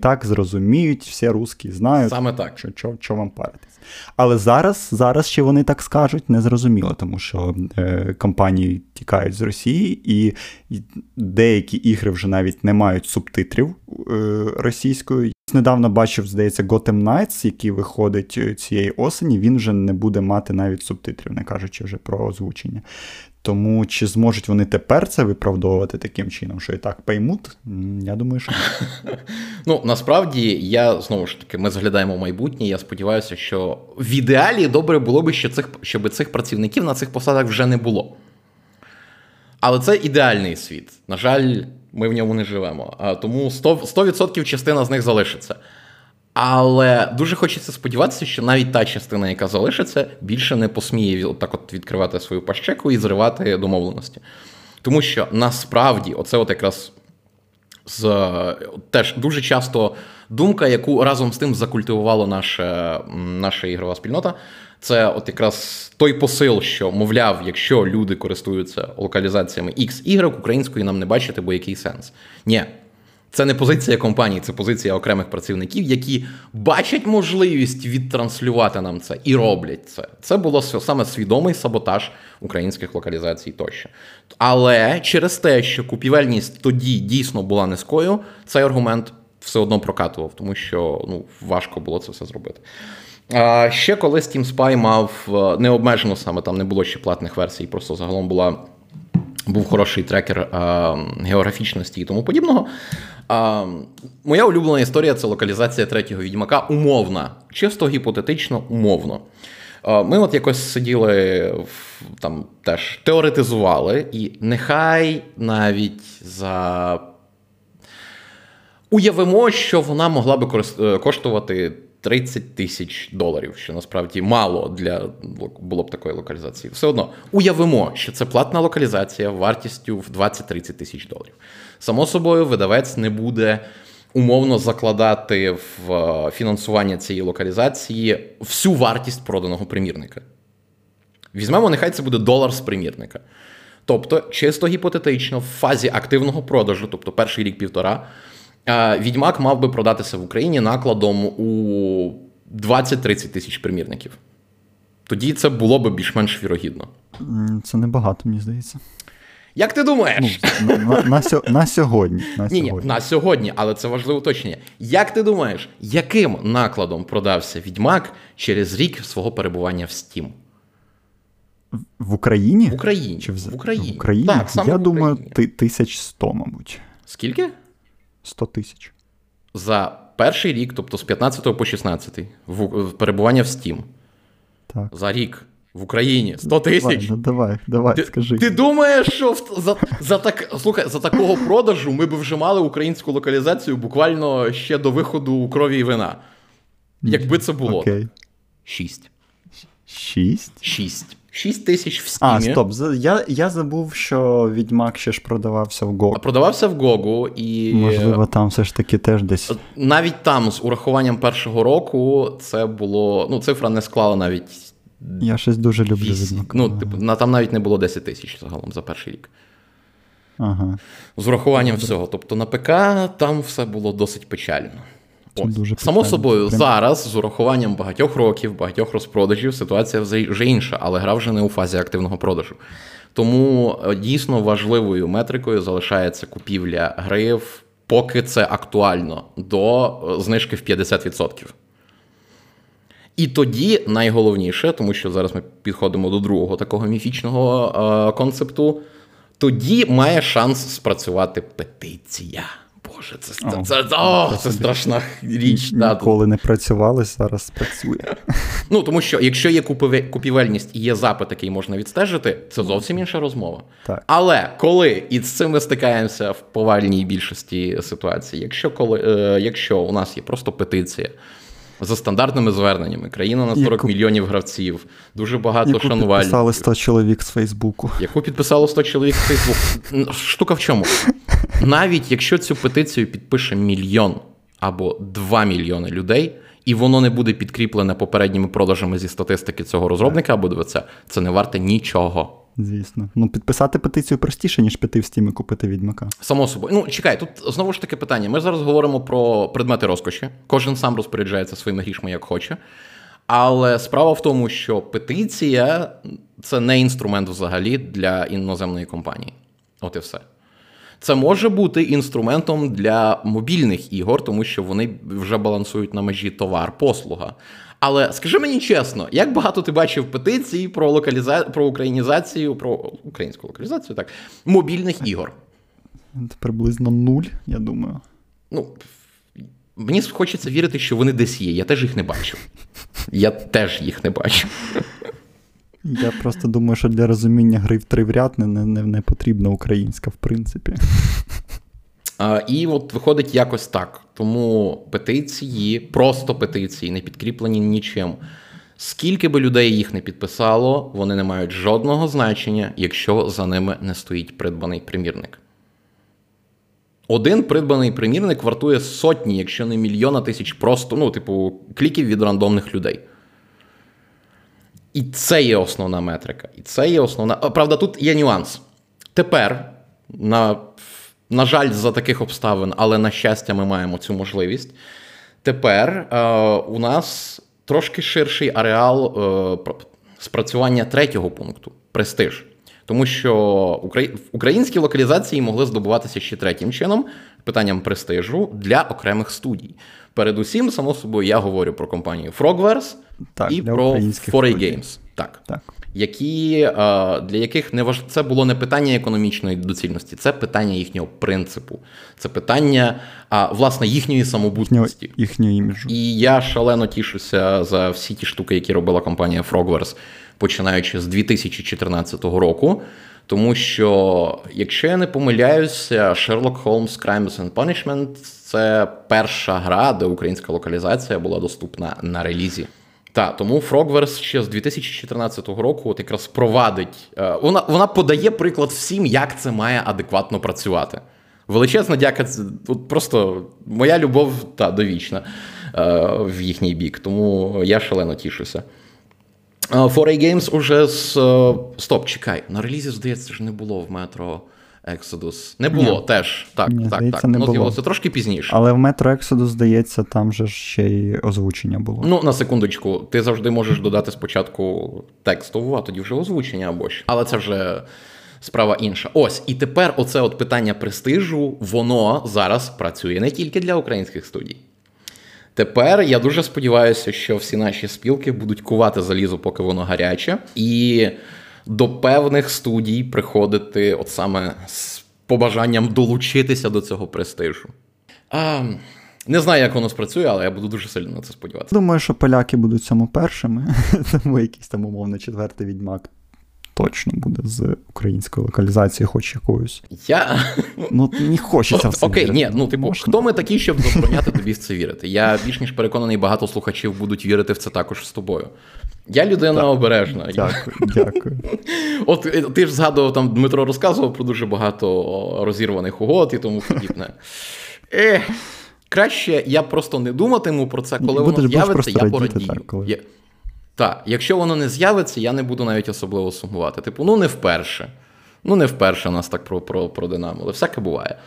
розуміють, всі русські знають. Саме так. Що, що, що вам паритись. Але зараз, зараз ще вони так скажуть, незрозуміло, тому що е, компанії тікають з Росії, і, і деякі ігри вже навіть не мають субтитрів е, російською. Недавно бачив, здається, Gotham Knights, який виходить цієї осені, він вже не буде мати навіть субтитрів, не кажучи вже про озвучення. Тому чи зможуть вони тепер це виправдовувати таким чином, що і так поймуть? Я думаю, що ні. Ну, насправді, я, знову ж таки, ми зглядаємо в майбутнє, я сподіваюся, що в ідеалі добре було б, що цих, щоб цих працівників на цих посадах вже не було. Але це ідеальний світ. На жаль, ми в ньому не живемо. А тому сто відсотків частина з них залишиться. Але дуже хочеться сподіватися, що навіть та частина, яка залишиться, більше не посміє так от відкривати свою пащеку і зривати домовленості. Тому що насправді, оце от якраз з, теж дуже часто думка, яку разом з тим закультивувала наша, наша ігрова спільнота, це от якраз той посил, що, мовляв, якщо люди користуються локалізаціями X, Y, української нам не бачити, бо який сенс? Ні. Це не позиція компанії, це позиція окремих працівників, які бачать можливість відтранслювати нам це і роблять це. Це було саме свідомий саботаж українських локалізацій тощо. Але через те, що купівельність тоді дійсно була низькою, цей аргумент все одно прокатував, тому що ну, важко було це все зробити. А ще коли Steam Spy мав необмежено саме, там не було ще платних версій, просто загалом була... був хороший трекер а, географічності і тому подібного. А, моя улюблена історія – це локалізація третього Відьмака. Умовна. Чисто гіпотетично, умовно. А, ми от якось сиділи, там теж теоретизували, і нехай навіть за... уявимо, що вона могла би коштувати тридцять тисяч доларів, що насправді мало для було б такої локалізації. Все одно, уявимо, що це платна локалізація вартістю в двадцять-тридцять тисяч доларів. Само собою, видавець не буде умовно закладати в фінансування цієї локалізації всю вартість проданого примірника. Візьмемо, нехай це буде долар з примірника. Тобто, чисто гіпотетично, в фазі активного продажу, тобто перший рік-півтора, Відьмак мав би продатися в Україні накладом у двадцять-тридцять тисяч примірників. Тоді це було б більш-менш вірогідно. Це небагато, мені здається. Як ти думаєш? Ну, на, на, на, на сьогодні. На ні, сьогодні. Ні, на сьогодні, але це важливе уточнення. Як ти думаєш, яким накладом продався Відьмак через рік свого перебування в Steam? В Україні? В Україні. Чи в... в Україні. В Україні? Так, саме Я в думаю, Україні. тисяч сто, мабуть. Скільки? Сто тисяч. За перший рік, тобто з п'ятнадцятого по шістнадцятий, в, в перебування в Steam. Так. За рік в Україні сто тисяч. Давай, ну, давай, давай, ти, скажи. Ти думаєш, що в, за, за, так, слухай, за такого продажу ми б вже мали українську локалізацію буквально ще до виходу «Крові і вина». Якби це було. Окей. Шість. Шість? Шість. Шість тисяч в Стімі. А, стоп, я, я забув, що Відьмак ще ж продавався в Гогу. А продавався в Гогу і... Можливо, там все ж таки теж десь... Навіть там, з урахуванням першого року, це було... Ну, цифра не склала навіть... Я щось дуже люблю Відьмака. Ну, типу, на, там навіть не було десять тисяч загалом за перший рік. Ага. З урахуванням всього. Тобто на ПК там все було досить печально. Дуже Само печально. собою, Прям... зараз, з урахуванням багатьох років, багатьох розпродажів, ситуація вже інша, але гра вже не у фазі активного продажу. Тому дійсно важливою метрикою залишається купівля гри, поки це актуально, до знижки в п'ятдесят відсотків. І тоді найголовніше, тому що зараз ми підходимо до другого такого міфічного е- концепту, тоді має шанс спрацювати петиція. Боже, це, це, це, це, о, це страшна річ. Ніколи да. не працювали, зараз працює. Ну, тому що якщо є купівельність і є запит, який можна відстежити, це зовсім інша розмова. Так. Але коли, і з цим ми стикаємося в повальній більшості ситуацій, якщо, коли, е, якщо у нас є просто петиція, за стандартними зверненнями, країна на сорок яку, мільйонів гравців, дуже багато яку шанувальників. Яку підписали сто чоловік з Фейсбуку. Яку підписало сто чоловік з Фейсбуку. Штука в чому? Навіть якщо цю петицію підпише мільйон або два мільйони людей, і воно не буде підкріплене попередніми продажами зі статистики цього розробника або дивиться, це не варте нічого. Звісно. Ну, підписати петицію простіше, ніж піти в Steam і купити Відьмака. Само собою. Ну, чекай, тут знову ж таки питання. Ми зараз говоримо про предмети розкоші. Кожен сам розпоряджається своїми грішми, як хоче. Але справа в тому, що петиція – це не інструмент взагалі для іноземної компанії. От і все. Це може бути інструментом для мобільних ігор, тому що вони вже балансують на межі товар-послуга. Але скажи мені чесно, як багато ти бачив петицій про локаліза... про українізацію, про українську локалізацію, так, мобільних ігор? Це приблизно нуль, я думаю. Ну, мені хочеться вірити, що вони десь є. Я теж їх не бачу. Я теж їх не бачу. Я просто думаю, що для розуміння гри в три в ряд не, не, не потрібна українська, в принципі. А, і от виходить якось так. Тому петиції, просто петиції, не підкріплені нічим. Скільки би людей їх не підписало, вони не мають жодного значення, якщо за ними не стоїть придбаний примірник. Один придбаний примірник вартує сотні, якщо не мільйона тисяч просто, ну, типу, кліків від рандомних людей. І це є основна метрика. І це є основна... Правда, тут є нюанс. Тепер, на, на жаль, за таких обставин, але на щастя ми маємо цю можливість, тепер е, у нас трошки ширший ареал е, спрацювання третього пункту – престиж. Тому що українські локалізації могли здобуватися ще третім чином, питанням престижу для окремих студій. Передусім, само собою, я говорю про компанію Frogwares так, і про фор ей Games. Так. Так. Які, для яких не важ... це було не питання економічної доцільності, це питання їхнього принципу. Це питання, власне, їхньої самобутності. Їхнього іміджу. І я шалено тішуся за всі ті штуки, які робила компанія Frogwares, починаючи з дві тисячі чотирнадцятого року. Тому що, якщо я не помиляюся, Sherlock Holmes Crimes and Punishment – це перша гра, де українська локалізація була доступна на релізі. Так, тому Frogwares ще з дві тисячі чотирнадцятого року от якраз провадить, вона, вона подає приклад всім, як це має адекватно працювати. Величезна дяка, от просто моя любов та довічна в їхній бік, тому я шалено тішуся. фор ей Games уже з... Стоп, чекай, на релізі, здається, ж не було в Metro Exodus. Не було, Ні. теж. Так, Ні, так, здається, так. Не Воно було. Це трошки пізніше. Але в Metro Exodus, здається, там же ще й озвучення було. Ну, на секундочку, ти завжди можеш додати спочатку текстову, а тоді вже озвучення або що. Але це вже справа інша. Ось, і тепер оце от питання престижу, воно зараз працює не тільки для українських студій. Тепер я дуже сподіваюся, що всі наші спілки будуть кувати залізо, поки воно гаряче, і до певних студій приходити от саме з побажанням долучитися до цього престижу. А, не знаю, як воно спрацює, але я буду дуже сильно на це сподіватися. Думаю, що поляки будуть цьому першими, тому якийсь там умовно четвертий Відьмак точно буде з української локалізації, хоч якоюсь. Я... Ну, не хочеться в це Окей, вірити. ні, ну, типу, Можна? хто ми такі, щоб забороняти тобі в це вірити? Я більш ніж переконаний, багато слухачів будуть вірити в це також з тобою. Я людина так. обережна. Дякую, дякую. От ти ж згадував, там Дмитро розказував про дуже багато розірваних угод і тому подібне. Ех, краще я просто не думатиму про це, коли Будеш, воно з'явиться, я радіти, порадію. так, коли... Я... Так, якщо воно не з'явиться, я не буду навіть особливо сумувати. Типу, ну не вперше. Ну не вперше нас так продинамили. Всяке буває.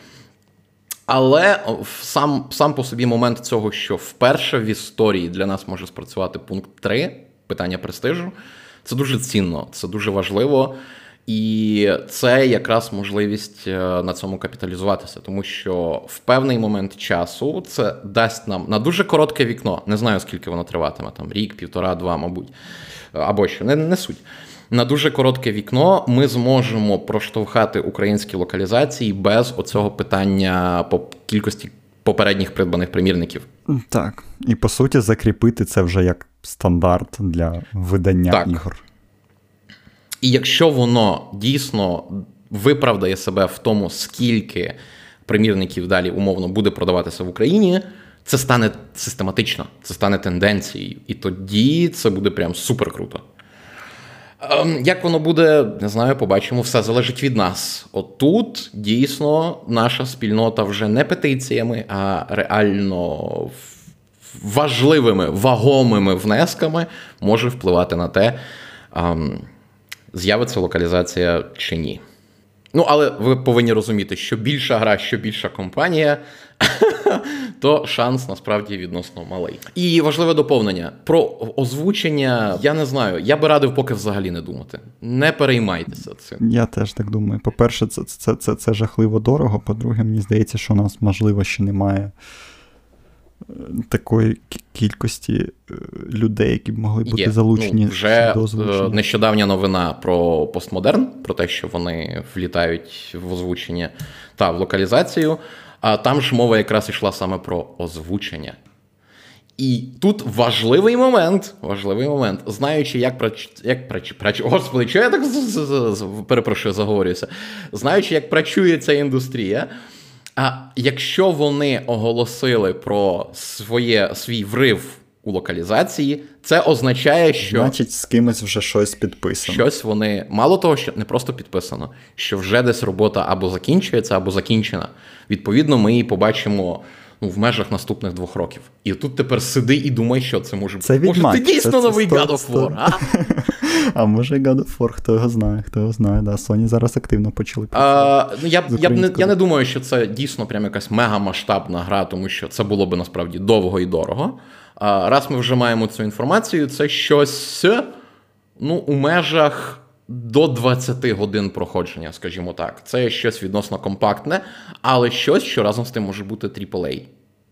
Але сам, сам по собі момент цього, що вперше в історії для нас може спрацювати пункт три, питання престижу, це дуже цінно, це дуже важливо. І це якраз можливість на цьому капіталізуватися, тому що в певний момент часу це дасть нам на дуже коротке вікно, не знаю, скільки воно триватиме, там рік, півтора, два, мабуть, або що, не, не суть. На дуже коротке вікно ми зможемо проштовхати українські локалізації без оцього питання по кількості попередніх придбаних примірників. Так, і по суті закріпити це вже як стандарт для видання так. ігор. І якщо воно дійсно виправдає себе в тому, скільки примірників далі умовно буде продаватися в Україні, це стане систематично, це стане тенденцією. І тоді це буде прям супер круто. Як воно буде, не знаю, побачимо, все залежить від нас. От тут дійсно наша спільнота вже не петиціями, а реально важливими, вагомими внесками може впливати на те, з'явиться локалізація чи ні. Ну, але ви повинні розуміти, що більша гра, що більша компанія, то шанс насправді відносно малий. І важливе доповнення. Про озвучення, я не знаю, я би радив поки взагалі не думати. Не переймайтеся цим. Я теж так думаю. По-перше, це, це, це, це жахливо дорого. По-друге, мені здається, що у нас, можливо, ще немає такої кількості людей, які б могли бути Є. залучені ну, вже до озвучення. Нещодавня новина про постмодерн, про те, що вони влітають в озвучення та в локалізацію, а там ж мова якраз йшла саме про озвучення. І тут важливий момент, важливий момент, знаючи, як прач, як прач, прач, господи, чого я так перепрошую, заговорююся, знаючи, як працює ця індустрія, а якщо вони оголосили про своє, свій врив у локалізації, це означає, що... Значить, з кимось вже щось підписано. Щось вони... Мало того, що не просто підписано, що вже десь робота або закінчується, або закінчена. Відповідно, ми її побачимо ну, в межах наступних двох років. І тут тепер сиди і думай, що це може бути. Це Відьмак. Може, це дійсно це, новий це, God of War, а? А може God of War, хто його знає, хто його знає. Да, Sony зараз активно почали працювати. Ну, я, я, не, я не думаю, що це дійсно прям якась мега-масштабна гра, тому що це було би насправді довго і дорого. А, раз ми вже маємо цю інформацію, це щось ну, у межах до двадцяти годин проходження, скажімо так. Це щось відносно компактне, але щось, що разом з тим може бути трипл ей.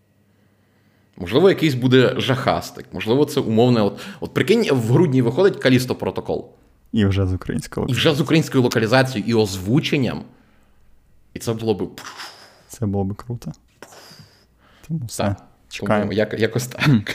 Можливо, якийсь буде жахастик. Можливо, це умовне... От, от прикинь, в грудні виходить Калісто Протокол. І вже з українською локалізацією. І вже з українською локалізацією і озвученням. І це було б... Це було б круто. Тому все. Так. Чекаємо. Тому як, якось так.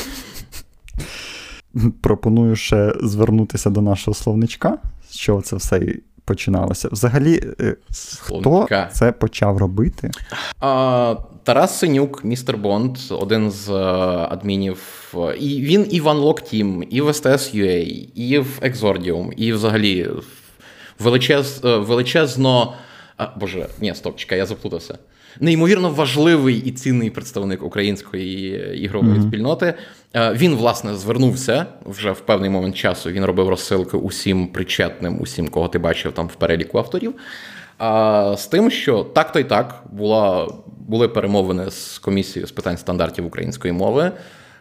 Пропоную ще звернутися до нашого словничка, з чого це все і починалося. Взагалі, словничка. Хто це почав робити? А, Тарас Синюк, містер Бонд, один з адмінів. І він і в Unlock Team, і в ес ті ес.ю.а, і в Exordium, і взагалі величез, величезно... А, боже, ні, стоп, чекай, я заплутався. Неймовірно важливий і цінний представник української ігрової mm-hmm. спільноти. Він, власне, звернувся вже в певний момент часу. Він робив розсилки усім причетним, усім, кого ти бачив там в переліку авторів. А, з тим, що так-то й так була, були перемовини з комісією з питань стандартів української мови.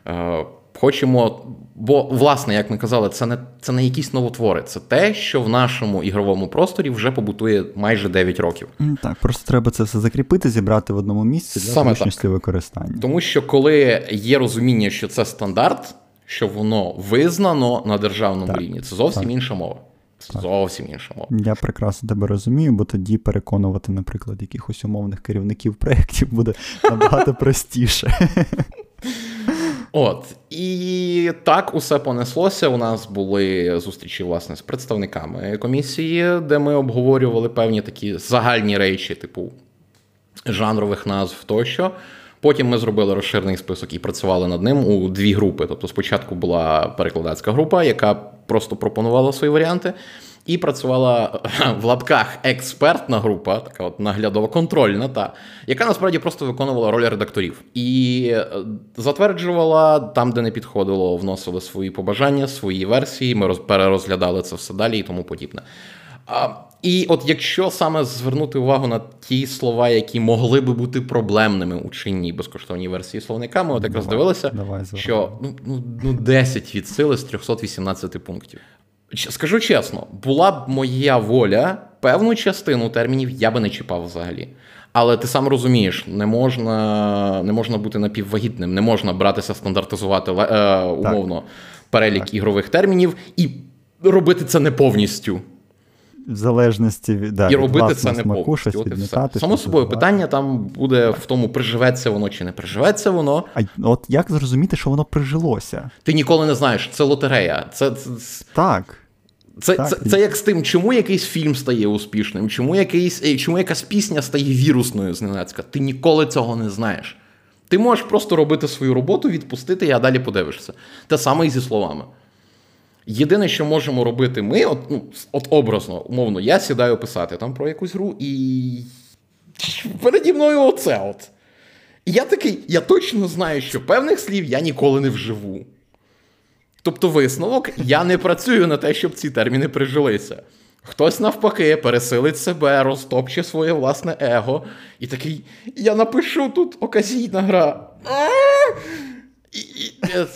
Хочемо, бо, власне, як ми казали, це не, це не якісь новотвори. Це те, що в нашому ігровому просторі вже побутує майже дев'ять років. Так, просто треба це все закріпити, зібрати в одному місці для зручності використання. Тому що коли є розуміння, що це стандарт, що воно визнано на державному так, рівні, це зовсім так. інша мова. Це так. зовсім інша мова. Я прекрасно тебе розумію, бо тоді переконувати, наприклад, якихось умовних керівників проєктів буде набагато простіше. От, і так усе понеслося. У нас були зустрічі, власне, з представниками комісії, де ми обговорювали певні такі загальні речі, типу жанрових назв тощо. Потім ми зробили розширений список і працювали над ним у дві групи. Тобто спочатку була перекладацька група, яка просто пропонувала свої варіанти, і працювала в лапках експертна група, така от наглядово-контрольна, та, яка насправді просто виконувала роль редакторів. І затверджувала там, де не підходило, вносили свої побажання, свої версії, ми перерозглядали це все далі і тому подібне. А, і от якщо саме звернути увагу на ті слова, які могли би бути проблемними у чинній безкоштовній версії словника, ми от якраз дивилися, що ну, ну, десять від сили з триста вісімнадцять пунктів. Скажу чесно, була б моя воля, певну частину термінів я би не чіпав взагалі. Але ти сам розумієш, не можна, не можна бути напіввагітним, не можна братися стандартизувати е, умовно так. перелік так. ігрових термінів і робити це не повністю. В залежності від, да, і робити це не смаку, повністю. От відмітати, само собою, питання там буде в тому, приживеться воно чи не приживеться воно. А от як зрозуміти, що воно прижилося? Ти ніколи не знаєш, це лотерея. Це, це, так. Це, так. Це, це, це як з тим, чому якийсь фільм стає успішним, чому, якийсь, чому якась пісня стає вірусною зненацька. Ти ніколи цього не знаєш. Ти можеш просто робити свою роботу, відпустити, а далі подивишся. Те саме і зі словами. Єдине, що можемо робити ми, от, ну, от образно, умовно, я сідаю писати там про якусь гру, і переді мною оце от. І я такий, я точно знаю, що певних слів я ніколи не вживу. Тобто висновок, я не працюю на те, щоб ці терміни прижилися. Хтось навпаки пересилить себе, розтопче своє власне его і такий, я напишу тут оказійна гра. І, і,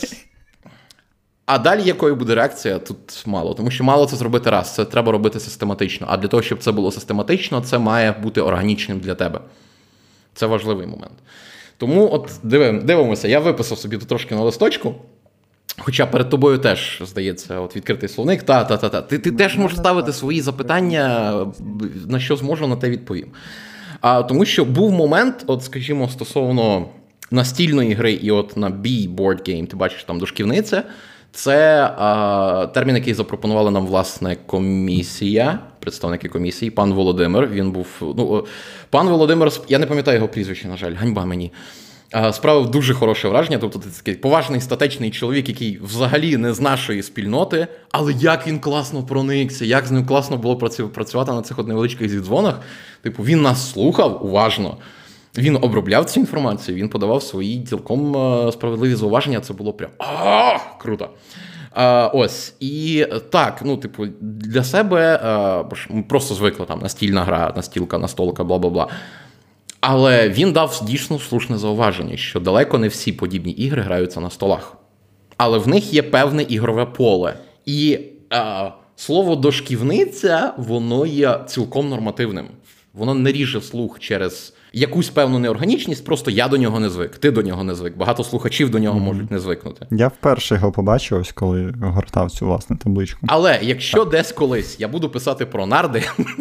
а далі якою буде реакція, тут мало. Тому що мало це зробити раз, це треба робити систематично. А для того, щоб це було систематично, це має бути органічним для тебе. Це важливий момент. Тому от дивим, дивимося, я виписав собі тут трошки на листочку, хоча перед тобою теж, здається, от відкритий словник. Та-та-та-та. Ти, ти теж можеш ставити свої запитання, на що зможу, на те відповім. А, тому що був момент, от скажімо, стосовно настільної гри і от на B board game, ти бачиш там дошківниця, це а, термін, який запропонувала нам, власне, комісія, представники комісії, пан Володимир. Він був, ну, пан Володимир, я не пам'ятаю його прізвище, на жаль, ганьба мені. А, справив дуже хороше враження, тобто це такий поважний, статечний чоловік, який взагалі не з нашої спільноти, але як він класно проникся, як з ним класно було працювати на цих от невеличких зідзвонах. Типу, він нас слухав уважно. Він обробляв цю інформацію, він подавав свої цілком справедливі зауваження, це було прям а круто. А, ось, і так, ну, типу, для себе а, ми просто звикли там настільна гра, настілка, настолка, бла-бла-бла. Але він дав дійсно слушне зауваження, що далеко не всі подібні ігри граються на столах. Але в них є певне ігрове поле. І а, слово «дошківниця», воно є цілком нормативним. Воно не ріже слух через якусь певну неорганічність, просто я до нього не звик, ти до нього не звик. Багато слухачів до нього mm-hmm. можуть не звикнути. Я вперше його побачив, ось коли гортав цю власне табличку. Але якщо так. десь колись я буду писати про нарди,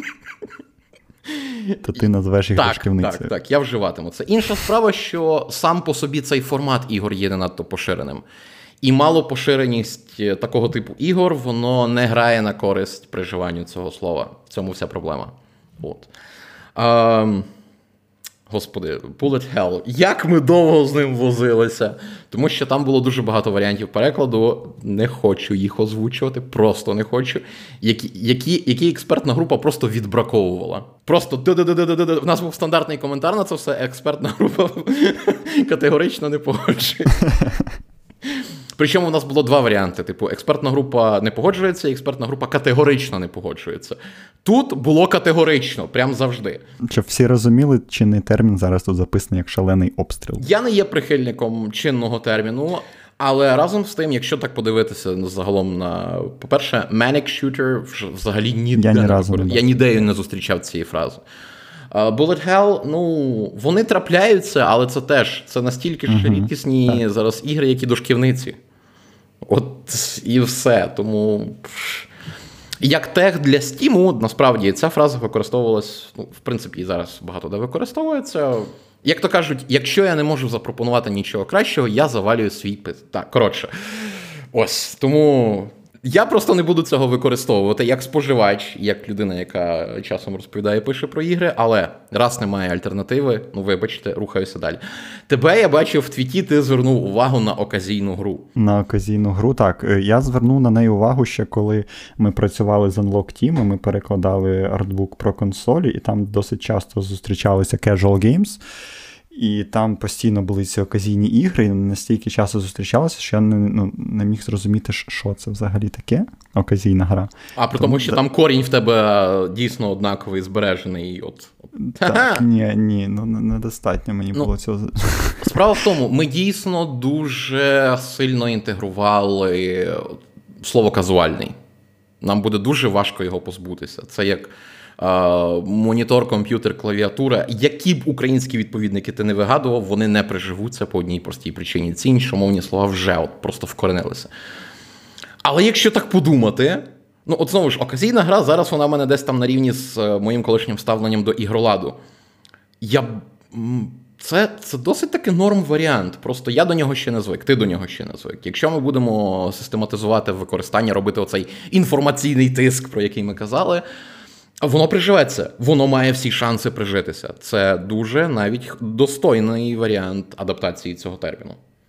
то ти назвеш їх дошківницею. Так, так, я вживатиму це. Інша справа, що сам по собі цей формат ігор є не надто поширеним. І малопоширеність такого типу ігор, воно не грає на користь приживанню цього слова. В цьому вся проблема. От. А, господи, Bullet Hell. Як ми довго з ним возилися. Тому що там було дуже багато варіантів перекладу. Не хочу їх озвучувати, просто не хочу. Які, які, які експертна група просто відбраковувала. Просто ди-ди-ди-ди-ди-ди. У нас був стандартний коментар на це все, експертна група категорично не погоджує. Причому у нас було два варіанти. Типу, експертна група не погоджується, і експертна група категорично не погоджується. Тут було категорично, прям завжди. Щоб всі розуміли, чинний термін зараз тут записаний як шалений обстріл. Я не є прихильником чинного терміну, але разом з тим, якщо так подивитися загалом на, по-перше, Manic Shooter взагалі ніде я ні не разу не Я ніде не зустрічав цієї фрази. Bullet Hell, ну, вони трапляються, але це теж, це настільки ж uh-huh. рідкісні так. зараз ігри, які дошківниці. От і все. Тому як тег для Steam, насправді, ця фраза використовувалась, ну, в принципі, і зараз багато де використовується. Як то кажуть, якщо я не можу запропонувати нічого кращого, я завалюю свій пис. Так, коротше. Ось, тому я просто не буду цього використовувати як споживач, як людина, яка часом розповідає, пише про ігри, але раз немає альтернативи, ну вибачте, рухаюся далі. Тебе, я бачив, в твіті ти звернув увагу на оказійну гру. На оказійну гру, так. Я звернув на неї увагу ще коли ми працювали з Unlock Team, ми перекладали артбук про консолі, і там досить часто зустрічалися casual games. І там постійно були ці оказійні ігри, і настільки часто зустрічалися, що я не, ну, не міг зрозуміти, що це взагалі таке, оказійна гра. А при тому, тому що да... там корінь в тебе дійсно однаковий, збережений. От. Так, ні, ні, ну недостатньо мені ну, було цього. Справа в тому, ми дійсно дуже сильно інтегрували слово «казуальний». Нам буде дуже важко його позбутися. Це як монітор, комп'ютер, клавіатура. Які б українські відповідники ти не вигадував, вони не приживуться по одній простій причині. Ці іншомовні слова вже от просто вкоренилися. Але якщо так подумати, ну от знову ж, оказійна гра, зараз вона в мене десь там на рівні з моїм колишнім ставленням до ігроладу. Я... Це, це досить таки норм-варіант, просто я до нього ще не звик, ти до нього ще не звик. Якщо ми будемо систематизувати використання, робити оцей інформаційний тиск, про який ми казали, воно приживеться, воно має всі шанси прижитися. Це дуже навіть достойний варіант адаптації цього терміну.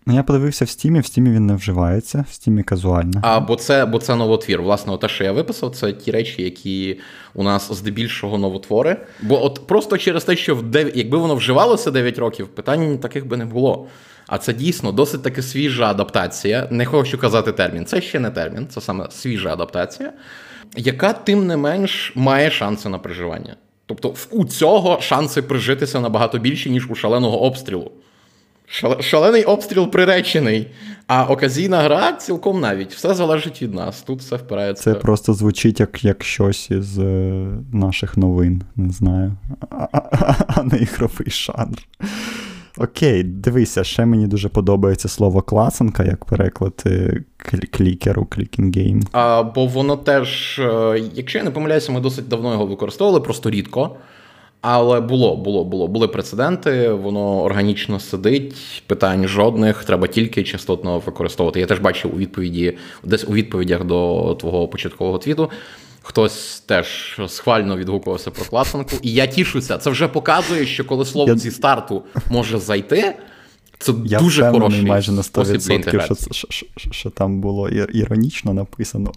Ну, я подивився в Стімі, в Стімі він не вживається, в Стімі казуально. А, бо це, бо це новотвір. Власне, те, що я виписав, це ті речі, які у нас здебільшого новотвори. Бо от просто через те, що в дев... якби воно вживалося дев'ять років, питань таких би не було. А це дійсно досить таки свіжа адаптація. Не хочу казати термін. Це ще не термін, це саме свіжа адаптація, яка, тим не менш, має шанси на приживання. Тобто у цього шанси прижитися набагато більші, ніж у шаленого обстрілу. Шалений обстріл приречений, а оказійна гра цілком навіть. Все залежить від нас. Тут все впирається. Це просто звучить як, як щось із е, наших новин, не знаю. А, а, а не ігровий жанр. Окей, дивися, ще мені дуже подобається слово клацанка, як переклад клікеру, клікінгейм. А, бо воно теж, якщо я не помиляюся, ми досить давно його використовували, просто рідко. Але було, було, було. Були прецеденти, воно органічно сидить, питань жодних, треба тільки частотно використовувати. Я теж бачив у відповіді, десь у відповідях до твого початкового твіту, хтось теж схвально відгукувався про клацанку. І я тішуся, це вже показує, що коли слово я... зі старту може зайти, це я дуже хороший майже на сто відсотків, спосіб для інтеграції. Що, що, що, що там було іронічно написано.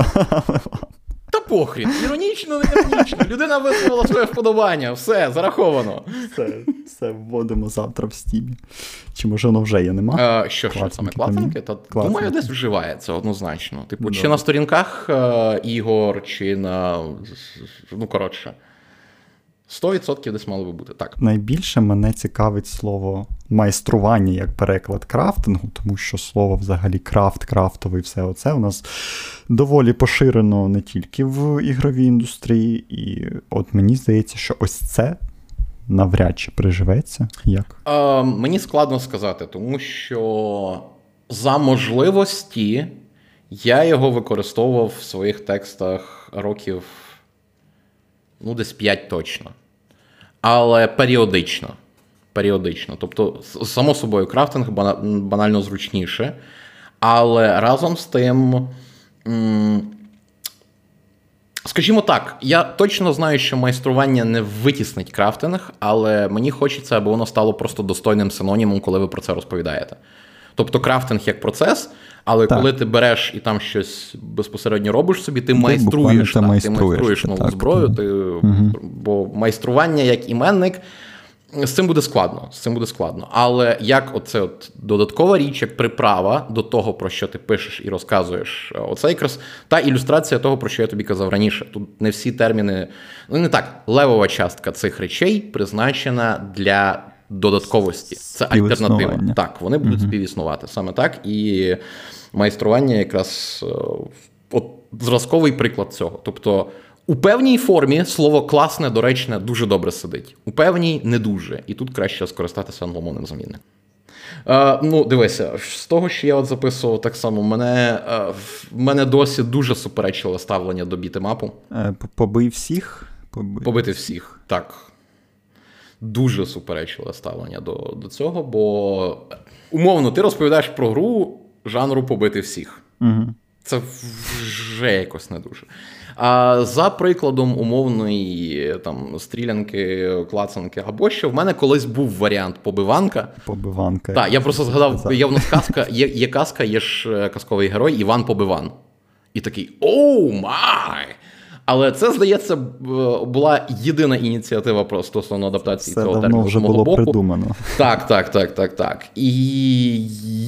Та похрін, іронічно, не іронічно. Людина висловила своє вподобання, все, зараховано. Все, все вводимо завтра в Стімі. Чи може воно вже є, нема? А, що, що саме, клацанки? Та, думаю, десь вживається однозначно. Типу, Добре. Чи на сторінках е, ігор, чи на, ну, коротше, сто відсотків десь мало би бути, так. Найбільше мене цікавить слово майстрування як переклад крафтингу, тому що слово взагалі крафт, крафтовий, все оце у нас доволі поширено не тільки в ігровій індустрії, і от мені здається, що ось це навряд чи приживеться. Як? Е, мені складно сказати, тому що за можливості я його використовував в своїх текстах років, ну, десь п'ять точно. Але періодично. Періодично. Тобто, само собою, крафтинг банально зручніше. Але разом з тим, скажімо так, я точно знаю, що майстрування не витіснить крафтинг, але мені хочеться, аби воно стало просто достойним синонімом, коли ви про це розповідаєте. Тобто крафтинг як процес, але так. Коли ти береш і там щось безпосередньо робиш собі, ти, ти майструєш, так, майструєш, ти майструєш нову так, зброю, ти, угу. Бо майстрування як іменник, з цим буде складно, з цим буде складно. Але як оце от додаткова річ, як приправа до того, про що ти пишеш і розказуєш, оце якраз та ілюстрація того, про що я тобі казав раніше. Тут не всі терміни, ну не так, левова частка цих речей призначена для додатковості. Це альтернатива. Так, вони будуть угу. співіснувати. Саме так. І майстрування якраз от, зразковий приклад цього. Тобто у певній формі слово класне, доречне дуже добре сидить. У певній не дуже. І тут краще скористатися англомовним замінником. Е, ну, дивися, з того, що я от записував так само, мене, е, в мене досі дуже суперечило ставлення до бітемапу. Е, побий всіх? Побий. Побити всіх, так. Дуже суперечливе ставлення до, до цього, бо умовно ти розповідаєш про гру жанру побити всіх. Угу. Це вже якось не дуже. А за прикладом умовної там стрілянки, клацанки або що, в мене колись був варіант побиванка. Побиванка. Так, я просто згадав, є в нас казка, є, є казка, є ж казковий герой Іван Побиван. І такий оу май! Але це, здається, була єдина ініціатива про стосовно адаптації це цього терміну. Це давно вже було боку. придумано. Так, так, так, так, так. І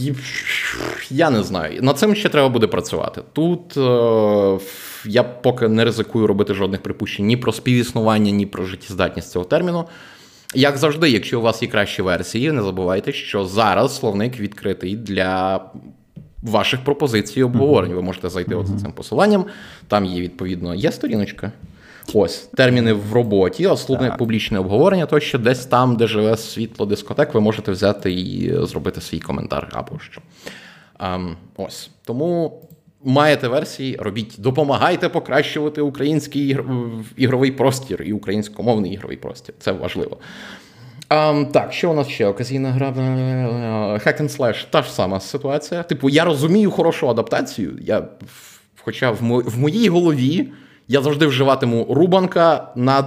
я не знаю. Над цим ще треба буде працювати. Тут е... я поки не ризикую робити жодних припущень ні про співіснування, ні про життєздатність цього терміну. Як завжди, якщо у вас є кращі версії, не забувайте, що зараз словник відкритий для ваших пропозицій і обговорень. Ви можете зайти uh-huh. от за цим посиланням. Там є, відповідно, є сторіночка. Ось, терміни в роботі, основне публічне обговорення, то що десь там, де живе світло дискотек, ви можете взяти і зробити свій коментар або що. Um, ось. Тому маєте версії, робіть, допомагайте покращувати український ігровий простір і українськомовний ігровий простір. Це важливо. Um, так, що у нас ще? Оказійна гра Hack and Slash. Та ж сама ситуація. Типу, я розумію хорошу адаптацію, я, хоча в, мо... в моїй голові я завжди вживатиму рубанка над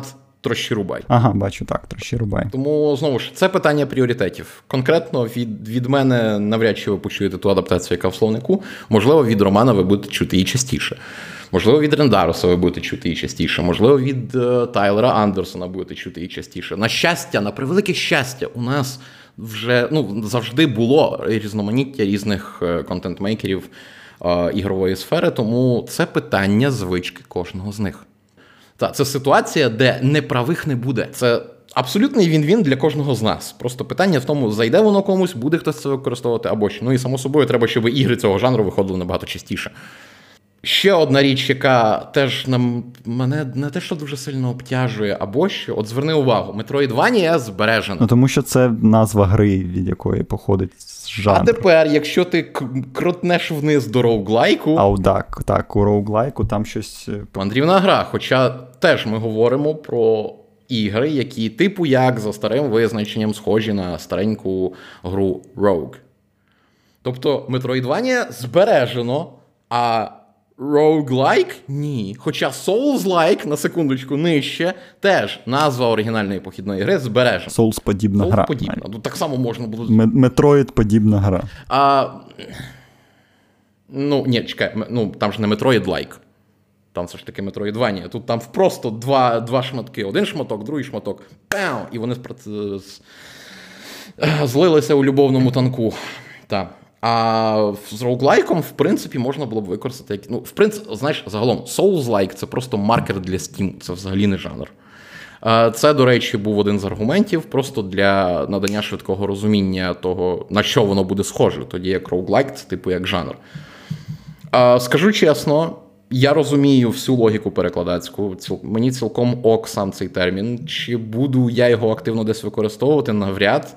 Трощі рубай. Ага, бачу, так, трощі рубай. Тому, знову ж, це питання пріоритетів. Конкретно від, від мене навряд чи ви почуєте ту адаптацію, яка в словнику. Можливо, від Романа ви будете чути її частіше. Можливо, від Рендаруса ви будете чути її частіше. Можливо, від е, Тайлера Андерсона будете чути її частіше. На щастя, на превелике щастя, у нас вже ну, завжди було різноманіття різних е, контент-мейкерів е, ігрової сфери, тому це питання звички кожного з них. Та, це ситуація, де неправих не буде. Це абсолютний він-він для кожного з нас. Просто питання в тому, зайде воно комусь, буде хтось це використовувати або що. Ну і само собою треба, щоб ігри цього жанру виходили набагато частіше. Ще одна річ, яка теж нам, мене не те, що дуже сильно обтяжує, або що, от зверни увагу, Metroidvania збережена. Ну тому що це назва гри, від якої походить жанр. А тепер, якщо ти крутнеш вниз до роуглайку... А так, так, у роуглайку там щось... Мандрівна гра, хоча теж ми говоримо про ігри, які типу як за старим визначенням схожі на стареньку гру Rogue. Тобто Metroidvania збережено, а Roguelike – ні. Хоча Souls-like, на секундочку, нижче, теж назва оригінальної похідної гри збережена. Souls-подібна гра. Souls-подібна. Ну, так само можна було... Metroid-подібна гра. А... Ну, ні, чекай, ну, там ж не Metroid-like. Там все ж таки Metroidvania. Тут там просто два, два шматки. Один шматок, другий шматок. Пау! І вони злилися у любовному танку. Так. А з роуглайком, в принципі, можна було б використати... Ну, в принципі, знаєш, загалом, Souls-like – це просто маркер для Steam, це взагалі не жанр. Це, до речі, був один з аргументів просто для надання швидкого розуміння того, на що воно буде схоже, тоді як роуглайк – це типу як жанр. Скажу чесно, я розумію всю логіку перекладацьку, мені цілком ок сам цей термін, чи буду я його активно десь використовувати, навряд.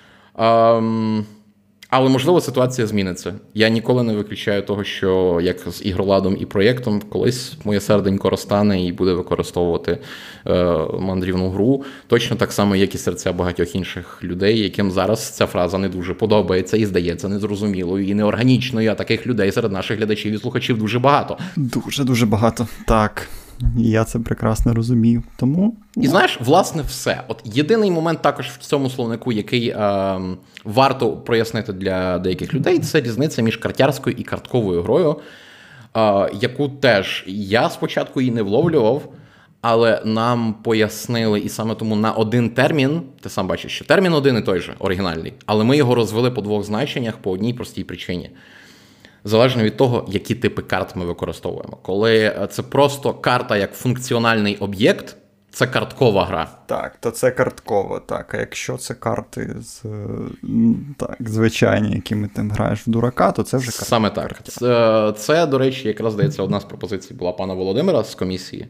Um, Але, можливо, ситуація зміниться. Я ніколи не виключаю того, що як з ігроладом і проєктом, колись моє серденько розтане і буде використовувати е, мандрівну гру. Точно так само, як і серця багатьох інших людей, яким зараз ця фраза не дуже подобається і здається незрозумілою і неорганічною, а таких людей серед наших глядачів і слухачів дуже багато. Дуже-дуже багато, так. І я це прекрасно розумію. Тому... І знаєш, власне, все. От єдиний момент також в цьому словнику, який е, варто прояснити для деяких людей, це різниця між картярською і картковою грою, е, яку теж я спочатку і не вловлював, але нам пояснили, і саме тому на один термін, ти сам бачиш, що термін один і той же, оригінальний, але ми його розвели по двох значеннях по одній простій причині. Залежно від того, які типи карт ми використовуємо. Коли це просто карта як функціональний об'єкт, це карткова гра. Так, то це карткова, так. А якщо це карти з, так, звичайні, якими ти граєш в дурака, то це вже карта. Саме так. Це, це, до речі, якраз, здається, одна з пропозицій була пана Володимира з комісії.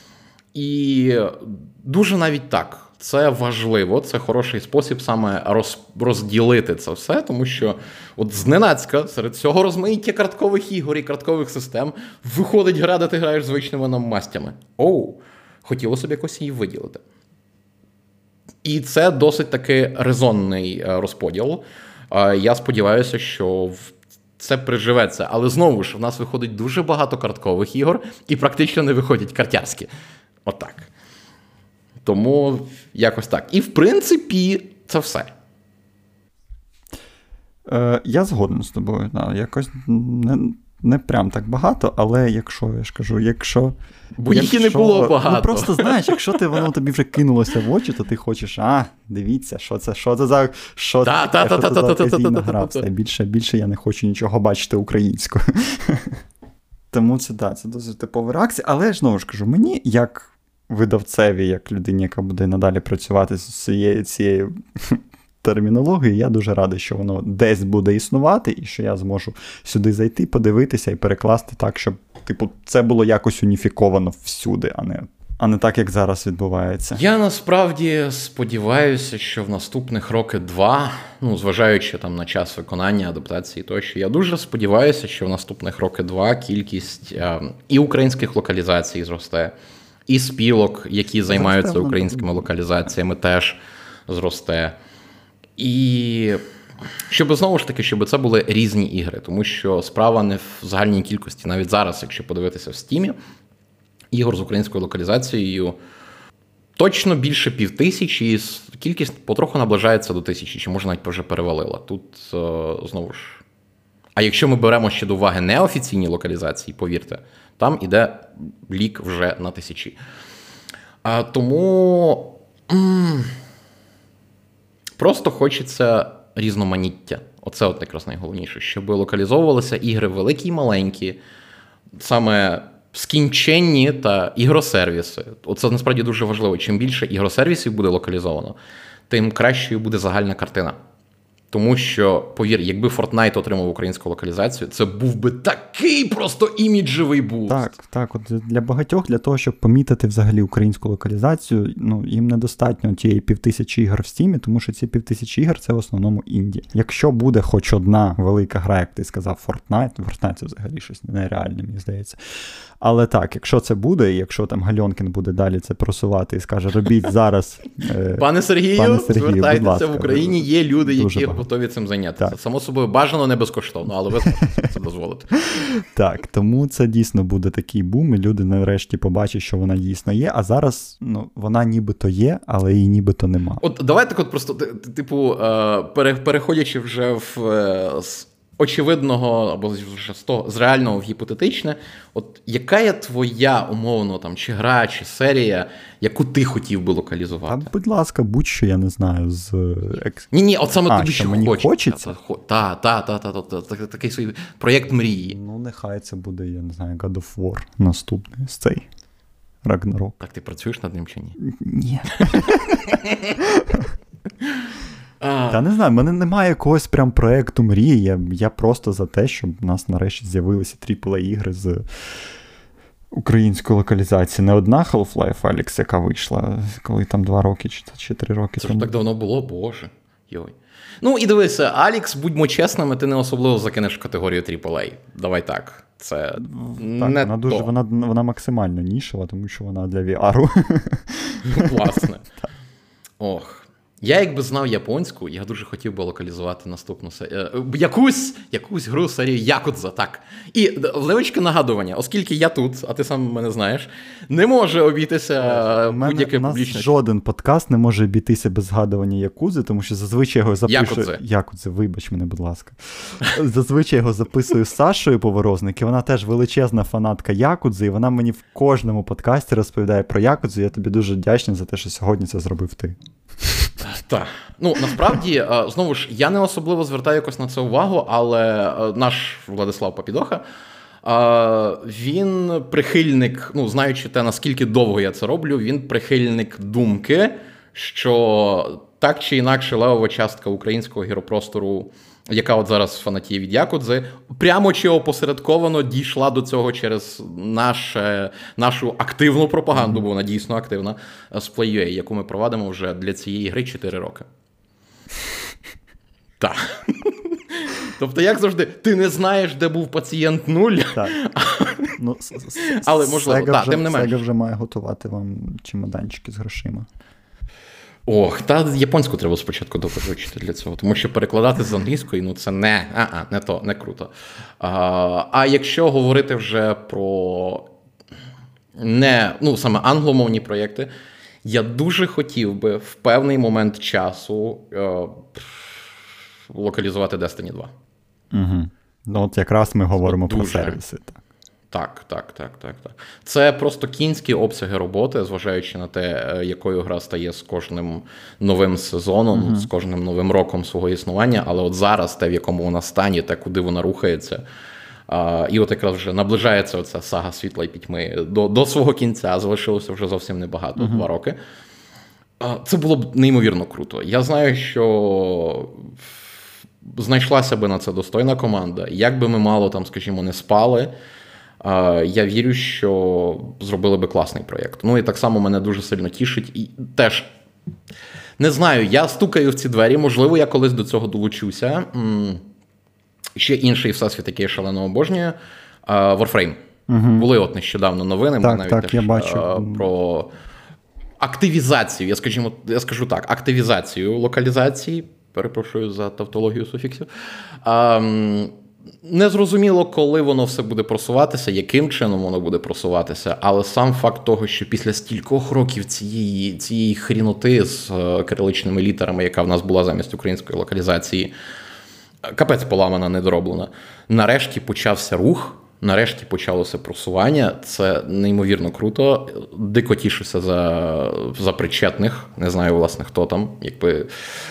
І дуже навіть так. Це важливо, це хороший спосіб саме роз, розділити це все, тому що от зненацька серед цього розмаїття карткових ігор і карткових систем виходить гра, де ти граєш звичними нам мастями. Оу, хотілося б якось її виділити. І це досить таки резонний розподіл. Я сподіваюся, що це приживеться. Але знову ж, в нас виходить дуже багато карткових ігор і практично не виходять картярські. Отак. Тому якось так. І, в принципі, це все. Е, я згоден з тобою. Да, якось не, не прям так багато, але якщо, я ж кажу, якщо... Бо їх і не було багато. Ну, просто, знаєш, якщо ти, воно тобі вже кинулося в очі, то ти хочеш, а, дивіться, що це, що це за, що це, що це за оказійна гра. Все, більше, більше я не хочу нічого бачити українською. Тому це, да, це досить типова реакція. Але, знову ж кажу, мені, як видавцеві, як людині, яка буде надалі працювати з цією, цією термінологією, я дуже радий, що воно десь буде існувати, і що я зможу сюди зайти, подивитися і перекласти так, щоб, типу, це було якось уніфіковано всюди, а не, а не так, як зараз відбувається. Я насправді сподіваюся, що в наступних роки два, ну, зважаючи там на час виконання, адаптації тощо, я дуже сподіваюся, що в наступних роки два кількість е, і українських локалізацій зросте, і спілок, які займаються українськими локалізаціями, теж зросте. І щоб, знову ж таки, щоб це були різні ігри, тому що справа не в загальній кількості. Навіть зараз, якщо подивитися в Стімі, ігор з українською локалізацією точно більше півтисячі, і кількість потроху наближається до тисячі, чи може навіть вже перевалила. Тут, знову ж... А якщо ми беремо ще до уваги неофіційні локалізації, повірте, там іде лік вже на тисячі. А, тому м- просто хочеться різноманіття. Оце от якраз найголовніше, щоб локалізовувалися ігри великі і маленькі, саме скінченні та ігросервіси. Оце насправді дуже важливо. Чим більше ігросервісів буде локалізовано, тим кращою буде загальна картина. Тому що, повір, якби Fortnite отримав українську локалізацію, це був би такий просто іміджевий буст. Так, так. От для багатьох, для того, щоб помітити взагалі українську локалізацію, ну, їм недостатньо тієї півтисячі ігор в Стімі, тому що ці півтисячі ігор – це в основному інді. Якщо буде хоч одна велика гра, як ти сказав, Fortnite, Fortnite це взагалі щось нереальне, мені здається. Але так, якщо це буде, і якщо там Гальонкін буде далі це просувати і скаже, робіть зараз... Е, пане Сергію, пане Сергію, звертайтеся, ласка, в Україні є люди, які багато. готові цим зайнятися. Так. Само собою, бажано не безкоштовно, але ви зможете це дозволити. Так, тому це дійсно буде такий бум, і люди нарешті побачать, що вона дійсно є, а зараз, ну, вона нібито є, але її нібито нема. От давай так от просто, типу, переходячи вже в з очевидного, або вже з того, з реального в гіпотетичне, от яка є твоя, умовно, там, чи гра, чи серія, яку ти хотів би локалізувати? А, будь ласка, будь-що, я не знаю, з... Ні-ні, от саме а, тобі що що мені хочеться. хочеться? Так, так, так, так, та, та, такий свій проєкт мрії. Ну, нехай це буде, я не знаю, God of War наступний, з цей Рагнарок. Так, ти працюєш над ним чи ні? Ні. Та не знаю, в мене немає якогось прям проєкту мрії, я, я просто за те, щоб в нас нарешті з'явилися трипл ей-ігри з української локалізації. Не одна Half-Life Alyx, яка вийшла, коли там два роки чи, чи три роки Це тому. ж так давно було, боже. Йой. Ну і дивися, Алікс, будьмо чесними, ти не особливо закинеш в категорію трипл ей. Давай так. Це так, не вона дуже, то. вона, вона максимально нішова, тому що вона для ві ар. Власне. Ох. Я, якби знав японську, я дуже хотів би локалізувати наступну серію. Якусь, якусь гру серію Якудза, так. І невеличке нагадування, оскільки я тут, а ти сам мене знаєш, не може обійтися будь-яке У нас публічне... жоден подкаст не може обійтися без згадування Якудзи, тому що зазвичай його запишу... Якудзи. Якудзи, вибач мене, будь ласка. Зазвичай його записую з Сашою Поворозник, і вона теж величезна фанатка Якудзи, і вона мені в кожному подкасті розповідає про Якудзу. Я тобі дуже вдячний за те, що сьогодні це зробив ти. Так. Ну, насправді, знову ж, я не особливо звертаю якось на це увагу, але наш Владислав Попідоха, він прихильник, ну, знаючи те, наскільки довго я це роблю, він прихильник думки, що так чи інакше левова частка українського гіропростору, яка от зараз фанатіє від Якудзи, прямо чи опосередковано дійшла до цього через наше, нашу активну пропаганду, mm-hmm. бо вона дійсно активна, з Play.ua, яку ми проводимо вже для цієї гри чотири роки. Так. Тобто, як завжди, ти не знаєш, де був пацієнт нуль. Так. Ну, але, можливо, так, тим не менше. Sega вже має готувати вам чемоданчики з грошима. Ох, та японську треба спочатку добре вивчити для цього, тому що перекладати з англійської, ну це не, а-а, не то, не круто. А, а якщо говорити вже про не, ну, саме англомовні проєкти, я дуже хотів би в певний момент часу е, локалізувати Destiny два. Угу. Ну, от якраз ми говоримо дуже. Про сервіси. Так. Так, так, так, так, так. Це просто кінські обсяги роботи, зважаючи на те, якою гра стає з кожним новим сезоном, uh-huh. з кожним новим роком свого існування, але от зараз те, в якому вона стані, те, куди вона рухається, а, і от якраз вже наближається оця сага світла і пітьми до, до свого кінця, залишилося вже зовсім небагато, uh-huh. два роки. А, це було б неймовірно круто. Я знаю, що знайшлася би на це достойна команда, як би ми мало там, скажімо, не спали, я вірю, що зробили би класний проєкт. Ну і так само мене дуже сильно тішить. І теж, не знаю, я стукаю в ці двері, можливо, я колись до цього долучуся. Ще інший всесвіт, який я шалено обожнюю, Warframe. Угу. Були от нещодавно новини, так, навіть так, теж я бачу. Про активізацію, я, скажімо, я скажу так, активізацію локалізації, перепрошую за тавтологію суфіксів, Незрозуміло, коли воно все буде просуватися, яким чином воно буде просуватися, але сам факт того, що після стількох років цієї, цієї хріноти з кириличними літерами, яка в нас була замість української локалізації, капець поламана, недороблена, нарешті почався рух, нарешті почалося просування, це неймовірно круто, дико тішуся за, за причетних, не знаю, власне, хто там, якби...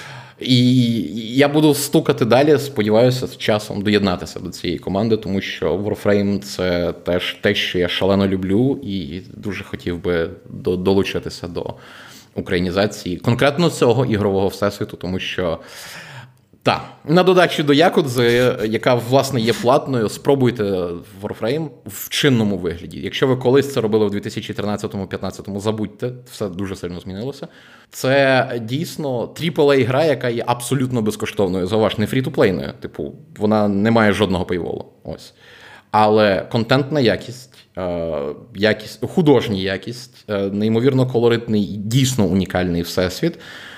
І я буду стукати далі, сподіваюся, з часом доєднатися до цієї команди, тому що Warframe – це теж те, що я шалено люблю, і дуже хотів би долучитися до українізації конкретно цього ігрового всесвіту, тому що, так, на додачу до Якудзи, яка, власне, є платною, спробуйте Warframe в чинному вигляді. Якщо ви колись це робили в дві тисячі тринадцятому-п'ятнадцятому, забудьте, все дуже сильно змінилося. Це дійсно трипл ей гра, яка є абсолютно безкоштовною, зауваж, не фрі-ту-плейною. Типу, вона не має жодного пейволу. Ось. Але контентна якість, якість, художня якість, неймовірно колоритний і дійсно унікальний всесвіт.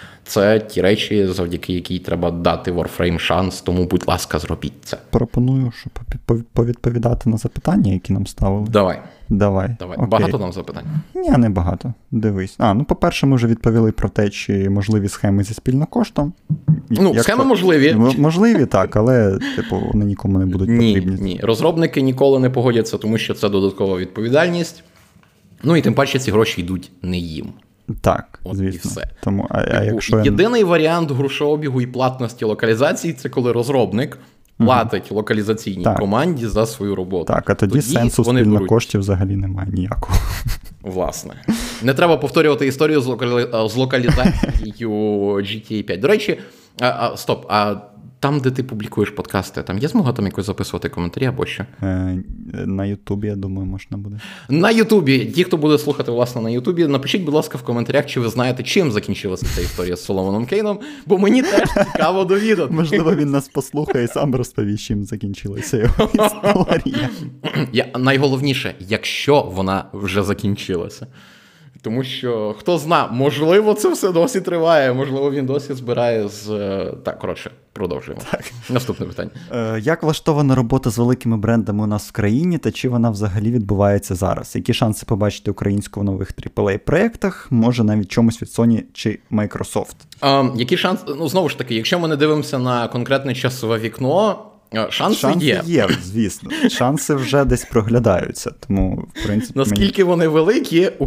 Це ті речі, завдяки якій треба дати Warframe шанс, тому, будь ласка, зробіть це. Пропоную, щоб повідповідати на запитання, які нам ставили. Давай. Давай. Давай. Окей. Багато нам запитань? Ні, не багато. Дивись. А, ну, по-перше, ми вже відповіли про те, чи можливі схеми зі спільнокоштом. Ну, Як схеми то... можливі. Можливі, так, але, типу, вони нікому не будуть потрібні. Ні, ні. Розробники ніколи не погодяться, тому що це додаткова відповідальність. Ну, і тим паче ці гроші йдуть не їм. Так, от звісно. І все. Тому, а, а якщо... Єдиний варіант грошообігу і платності локалізації – це коли розробник платить угу. локалізаційній так. команді за свою роботу. Так, а тоді, тоді сенсу спільно коштів взагалі немає ніякого. Власне. Не треба повторювати історію з, локалі... з локалізацією джі ті ей п'ять. До речі, а, а, стоп, а там, де ти публікуєш подкасти, там є змога там якось записувати коментарі або що? Е, на Ютубі, я думаю, можна буде. На Ютубі. Ті, хто буде слухати, власне, на Ютубі, напишіть, будь ласка, в коментарях, чи ви знаєте, чим закінчилася ця історія з Соломоном Кейном, бо мені теж цікаво довідати. Можливо, він нас послухає і сам розповість, чим закінчилася його історія. Я, найголовніше, якщо вона вже закінчилася. Тому що, хто зна, можливо, це все досі триває, можливо, він досі збирає з... Так, коротше, продовжуємо. Так. Наступне питання. Е, як влаштована робота з великими брендами у нас в країні, та чи вона взагалі відбувається зараз? Які шанси побачити українську в нових трипл ей проєктах? Може, навіть чомусь від Sony чи Microsoft? Е, які шанси? Ну, знову ж таки, якщо ми не дивимося на конкретне часове вікно, шанси, шанси є. є, звісно. Шанси вже десь проглядаються. Тому, в принципі, наскільки мені... вони великі... Ух.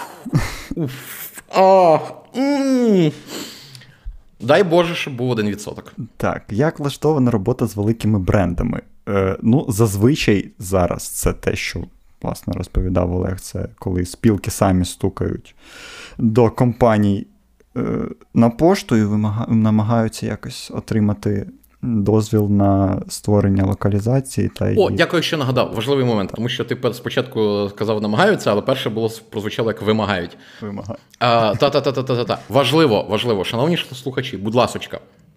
Уф. А, м. Дай Боже, щоб був один відсоток. Так, як влаштована робота з великими брендами? Е, ну, зазвичай зараз це те, що, власне, розповідав Олег, це коли спілки самі стукають до компаній е, на пошту і вимага... намагаються якось отримати дозвіл на створення локалізації. Та О, і... дякую, що нагадав. Важливий момент, тому що ти спочатку сказав намагаються, але перше було прозвучало як вимагають. Вимагають. Та-та-та-та-та-та. Важливо, важливо. Шановні слухачі, будь ласочка,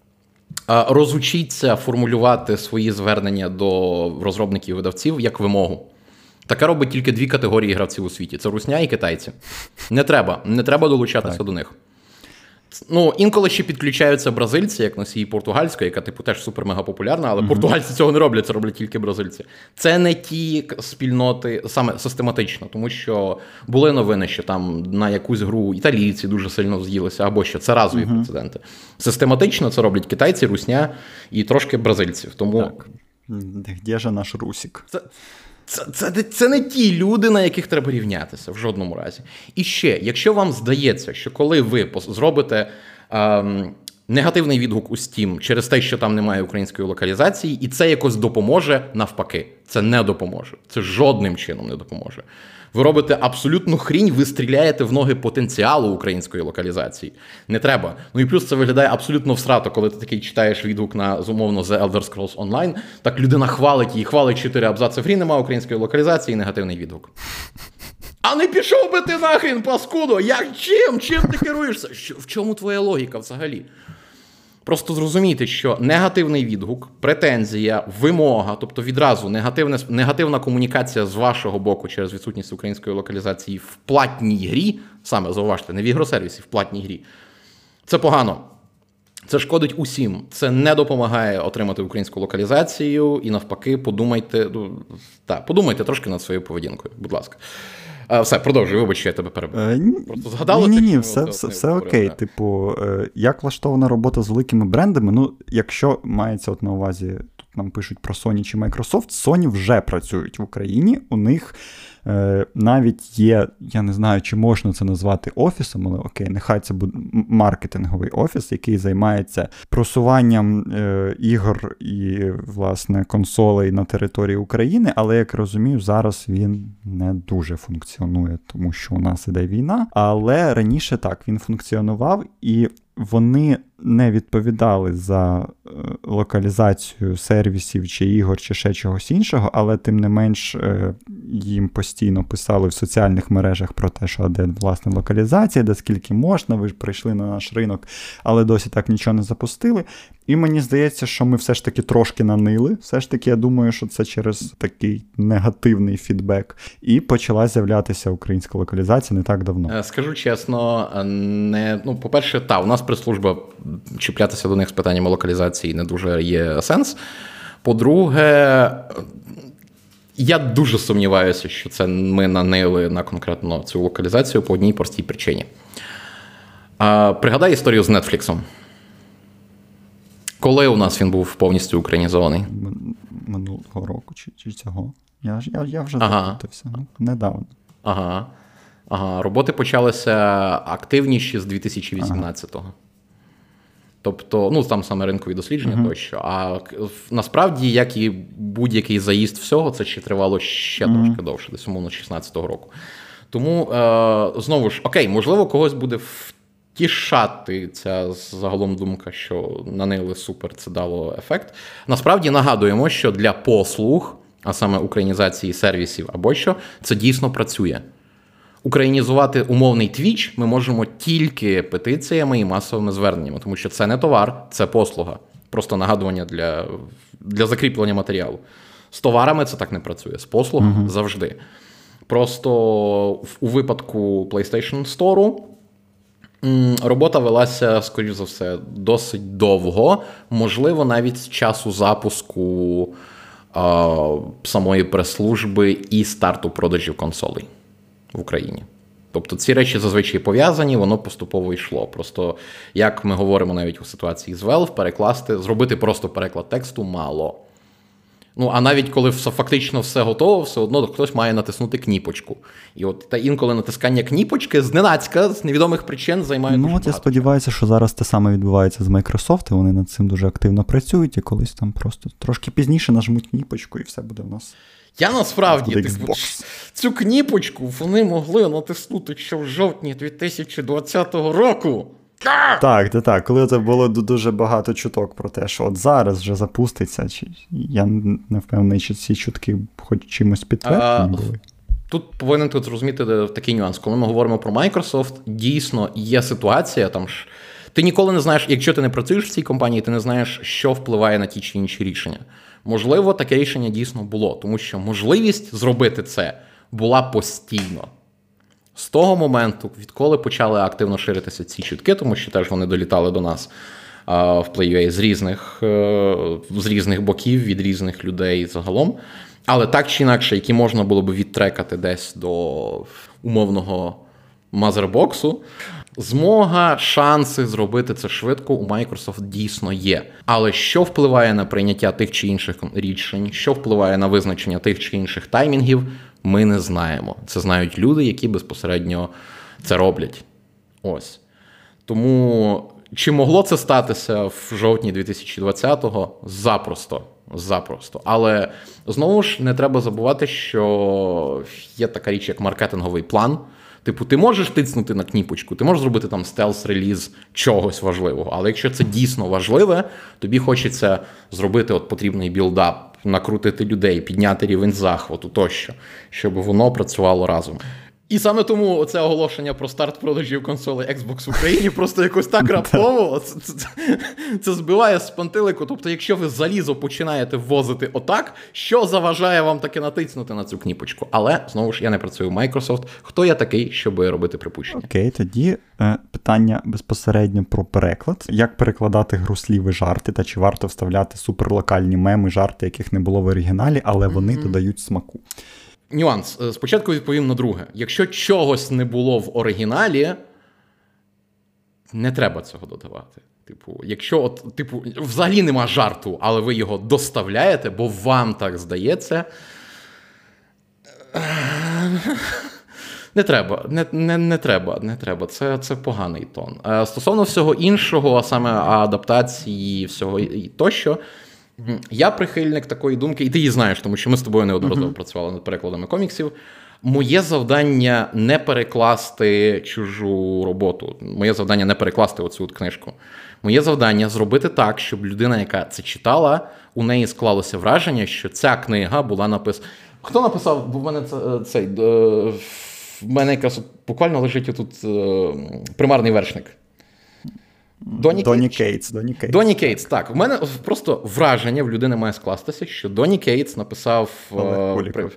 розучіться формулювати свої звернення до розробників і видавців як вимогу. Таке робить тільки дві категорії гравців у світі. Це русня і китайці. Не треба. Не треба долучатися так. до них. Ну, інколи ще підключаються бразильці, як носії португальської, яка, типу, теж супер-мега популярна, але mm-hmm. португальці цього не роблять, це роблять тільки бразильці. Це не ті спільноти, саме систематично, тому що були новини, що там на якусь гру італійці дуже сильно з'їлися, або що це разові mm-hmm. прецеденти. Систематично це роблять китайці, русня і трошки бразильців. Тому... Так. Де ж наш Русік? Це... Це, це, це не ті люди, на яких треба рівнятися в жодному разі. І ще, якщо вам здається, що коли ви зробите ем, негативний відгук у Steam через те, що там немає української локалізації, і це якось допоможе, навпаки, це не допоможе. Це жодним чином не допоможе. Ви робите абсолютну хрінь, ви стріляєте в ноги потенціалу української локалізації. Не треба. Ну і плюс це виглядає абсолютно всрато, коли ти такий читаєш відгук на, умовно, The Elder Scrolls Online, так людина хвалить її, хвалить чотири абзаци в грі, немає української локалізації і негативний відгук. А не пішов би ти нахрен, паскудо! Як чим? Чим ти керуєшся? Що, в чому твоя логіка взагалі? Просто зрозумійте, що негативний відгук, претензія, вимога, тобто відразу негативна, негативна комунікація з вашого боку через відсутність української локалізації в платній грі, саме зауважте, не в ігросервісі, в платній грі, це погано. Це шкодить усім. Це не допомагає отримати українську локалізацію. І навпаки, подумайте, та, подумайте трошки над своєю поведінкою, будь ласка. А, все, продовжуй, вибач, що я тебе перебив. Е, Просто згадали? Ні, ні, ні, все, все, все окей. Типу, е, як влаштована робота з великими брендами, ну, якщо мається от на увазі, тут нам пишуть про Sony чи Microsoft, Sony вже працюють в Україні, у них е, навіть є, я не знаю, чи можна це назвати офісом, але окей, нехай це буде маркетинговий офіс, який займається просуванням е, ігор і, власне, консолей на території України, але, як розумію, зараз він не дуже функціонує, тому що у нас іде війна, але раніше так, він функціонував, і вони не відповідали за е, локалізацію сервісів чи ігор, чи ще чогось іншого, але тим не менш е, їм постійно писали в соціальних мережах про те, що де, власне, локалізація, де скільки можна, ви ж прийшли на наш ринок, але досі так нічого не запустили. І мені здається, що ми все ж таки трошки нанили. Все ж таки, я думаю, що це через такий негативний фідбек. І почала з'являтися українська локалізація не так давно. Скажу чесно, не, ну, по-перше, та, у нас прес-служба, чіплятися до них з питаннями локалізації не дуже є сенс. По-друге, я дуже сумніваюся, що це ми нанили на конкретно цю локалізацію по одній простій причині. А, пригадай історію з Нетфліксом. Коли у нас він був повністю українізований? Минулого року чи, чи цього? Я, я, я вже ага. запутався. Ну, недавно. Ага. Ага. Роботи почалися активніші з дві тисячі вісімнадцятого. Ага. Тобто, ну, там саме ринкові дослідження uh-huh. тощо. А насправді, як і будь-який заїзд всього, це ще тривало ще uh-huh. трошки довше, десь, умовно, шістнадцятого року. Тому, е, знову ж, окей, можливо, когось буде втішати ця загалом думка, що нанили супер, це дало ефект. Насправді, нагадуємо, що для послуг, а саме українізації сервісів або що, це дійсно працює. Українізувати умовний Twitch ми можемо тільки петиціями і масовими зверненнями, тому що це не товар, це послуга. Просто нагадування для, для закріплення матеріалу. З товарами це так не працює, з послугами uh-huh. завжди. Просто у випадку PlayStation Store робота велася, скоріш за все, досить довго, можливо, навіть з часу запуску а, самої прес-служби і старту продажів консолей в Україні. Тобто ці речі зазвичай пов'язані, воно поступово йшло. Просто, як ми говоримо навіть у ситуації з Valve, перекласти, зробити просто переклад тексту мало. Ну, а навіть коли фактично все готово, все одно хтось має натиснути кніпочку. І от та інколи натискання кніпочки зненацька, з невідомих причин займає ну, дуже багато. Ну, от я сподіваюся, що зараз те саме відбувається з Microsoft, і вони над цим дуже активно працюють, і колись там просто трошки пізніше нажмуть кніпочку, і все буде в нас. Я насправді типу, цю кніпочку вони могли натиснути ще в жовтні дві тисячі двадцятого року. Так, так, так. Коли це було дуже багато чуток про те, що от зараз вже запуститься, чи я не впевнений, чи ці чутки хоч чимось підтверджені були. Тут повинен тут зрозуміти такий нюанс. Коли ми говоримо про Microsoft, дійсно є ситуація, там ж ти ніколи не знаєш, якщо ти не працюєш в цій компанії, ти не знаєш, що впливає на ті чи інші рішення. Можливо, таке рішення дійсно було, тому що можливість зробити це була постійно. З того моменту, відколи почали активно ширитися ці чутки, тому що теж вони долітали до нас а, в Play.ua з різних, з різних боків, від різних людей загалом, але так чи інакше, які можна було б відтрекати десь до умовного мазербоксу, змога, шанси зробити це швидко у Microsoft дійсно є. Але що впливає на прийняття тих чи інших рішень, що впливає на визначення тих чи інших таймінгів, ми не знаємо. Це знають люди, які безпосередньо це роблять. Ось. Тому чи могло це статися в жовтні дві тисячі двадцятого? Запросто. Запросто. Але, знову ж, не треба забувати, що є така річ, як маркетинговий план. Типу, ти можеш тицнути на кніпочку, ти можеш зробити там стелс-реліз чогось важливого, але якщо це дійсно важливе, тобі хочеться зробити от потрібний білдап, накрутити людей, підняти рівень захвату тощо, щоб воно працювало разом. І саме тому це оголошення про старт продажів консолей Xbox в Україні просто якось так раптово, це, це, це збиває з пантелику. Тобто, якщо ви залізо починаєте ввозити отак, що заважає вам таки натиснути на цю кніпочку? Але, знову ж, я не працюю в Microsoft. Хто я такий, щоб робити припущення? Окей, тоді е, питання безпосередньо про переклад. Як перекладати гру слів і жарти, та чи варто вставляти суперлокальні меми, жарти, яких не було в оригіналі, але вони mm-hmm. додають смаку? Нюанс. Спочатку відповім на друге. Якщо чогось не було в оригіналі, не треба цього додавати. Типу, якщо от, типу, взагалі нема жарту, але ви його доставляєте, бо вам так здається, не треба, не, не, не треба, не треба. Це, це поганий тон. Стосовно всього іншого, а саме адаптації, всього і тощо, я прихильник такої думки, і ти її знаєш, тому що ми з тобою неодноразово uh-huh. працювали над перекладами коміксів. Моє завдання не перекласти чужу роботу. Моє завдання не перекласти оцю от книжку. Моє завдання зробити так, щоб людина, яка це читала, у неї склалося враження, що ця книга була написана. Хто написав? Бо в мене це, цей, в мене якраз буквально лежить отут примарний вершник. Доні, Доні Кейтс. Доні Кейтс. Доні Кейтс, так. У мене просто враження в людини має скластися, що Доні Кейтс написав... Олег при...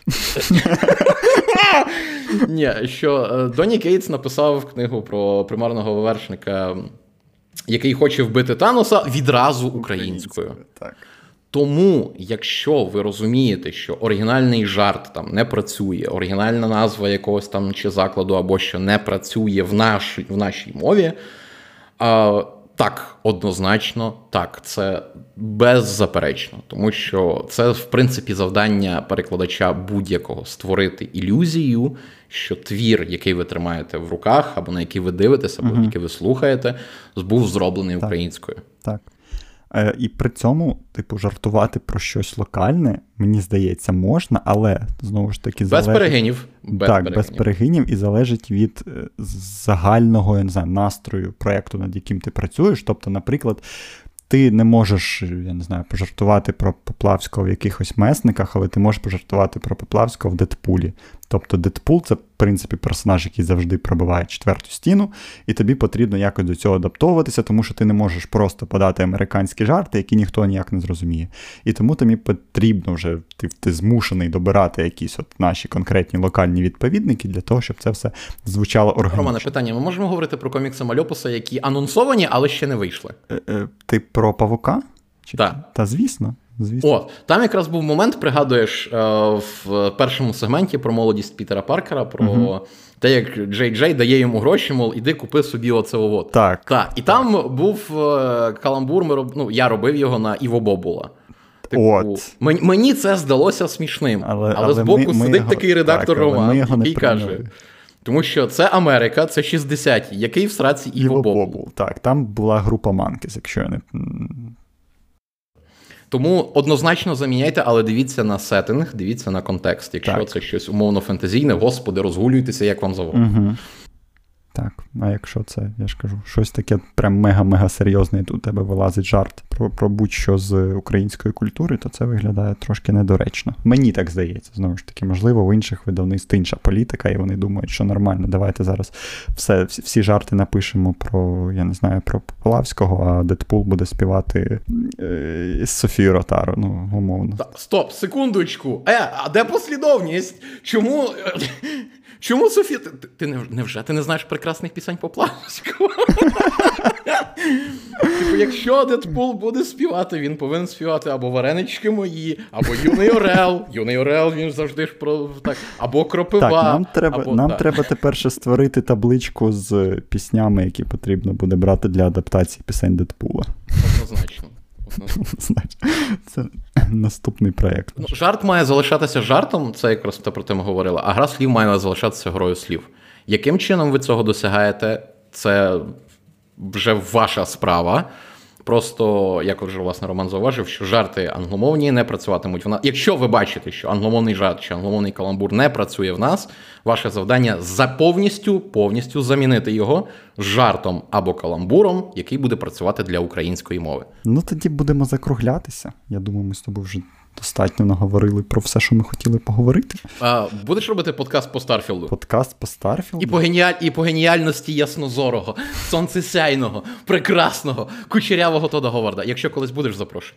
Ні, що Доні Кейтс написав книгу про примарного вершника, який хоче вбити Таноса відразу українською. Так. Тому, якщо ви розумієте, що оригінальний жарт там не працює, оригінальна назва якогось там чи закладу або що не працює в, наш, в нашій мові, а, так, однозначно, так, це беззаперечно, тому що це, в принципі, завдання перекладача будь-якого – створити ілюзію, що твір, який ви тримаєте в руках, або на який ви дивитеся, або угу. який ви слухаєте, був зроблений так. українською. Так. Е, і при цьому, типу, жартувати про щось локальне, мені здається, можна, але, знову ж таки, залежить... Без перегинів. Без так, перегинів. без перегинів, і залежить від загального, я не знаю, настрою проєкту, над яким ти працюєш. Тобто, наприклад, ти не можеш, я не знаю, пожартувати про Поплавського в якихось месниках, але ти можеш пожартувати про Поплавського в Дедпулі. Тобто Дедпул – це, в принципі, персонаж, який завжди пробиває четверту стіну, і тобі потрібно якось до цього адаптовуватися, тому що ти не можеш просто подати американські жарти, які ніхто ніяк не зрозуміє. І тому тобі потрібно вже, ти, ти змушений добирати якісь от наші конкретні локальні відповідники для того, щоб це все звучало органічно. Романе, питання. Ми можемо говорити про комікси Мальопуса, які анонсовані, але ще не вийшли? Е, е, ти про Павука? Так. Та звісно. Звісно. О, там якраз був момент, пригадуєш, в першому сегменті про молодість Пітера Паркера, про uh-huh. те, як Джей Джей дає йому гроші, мов, іди купи собі оце от. Так. Так. І там був каламбур, ми роб... ну, я робив його на Іво Бобула. Типу, От. Мені це здалося смішним, але, але, але збоку ми, сидить ми такий редактор так, Роман, який каже... Тому що це Америка, це шістдесяті, який в сраці Іво, Іво Бобул. Бобул. Так, там була група Манкіс, якщо я не... Тому однозначно заміняйте, але дивіться на сеттинг, дивіться на контекст. Якщо так. це щось умовно фантазійне, господи, розгулюйтеся, як вам завгодно. Угу. Так, а якщо це, я ж кажу, щось таке прям мега-мега серйозне, і у тебе вилазить жарт про, про будь-що з української культури, то це виглядає трошки недоречно. Мені так здається, знову ж таки, можливо, в інших видавництв інша політика, і вони думають, що нормально, давайте зараз все, всі жарти напишемо про, я не знаю, про Поплавського, а Дедпул буде співати е, з Софією Ротару, ну, умовно. Стоп, секундочку, е, а де послідовність? Чому... Чому, Софія, ти, ти, ти невже ти не знаєш прекрасних пісень Поплавського? Типу, якщо Дедпул буде співати, він повинен співати або «Варенички мої», або «Юний Орел». «Юний Орел», він завжди ж про так, або «Кропива». Так, нам треба, або, нам так. треба тепер ще створити табличку з піснями, які потрібно буде брати для адаптації пісень Дедпула. Однозначно. Це наступний проєкт. Ну, жарт має залишатися жартом, це якраз те, про те ми говорили, а гра слів має залишатися грою слів. Яким чином ви цього досягаєте, це вже ваша справа. Просто, як вже, власне, Роман зауважив, що жарти англомовні не працюватимуть в нас. Якщо ви бачите, що англомовний жарт чи англомовний каламбур не працює в нас, ваше завдання за повністю, повністю замінити його жартом або каламбуром, який буде працювати для української мови. Ну, тоді будемо закруглятися. Я думаю, ми з тобою вже достатньо наговорили про все, що ми хотіли поговорити. А, будеш робити подкаст по Старфілду? Подкаст по Старфілду? І по, геніаль... І по геніальності яснозорого, сонцесяйного, прекрасного, кучерявого Тода Говарда. Якщо колись будеш, запрошуй.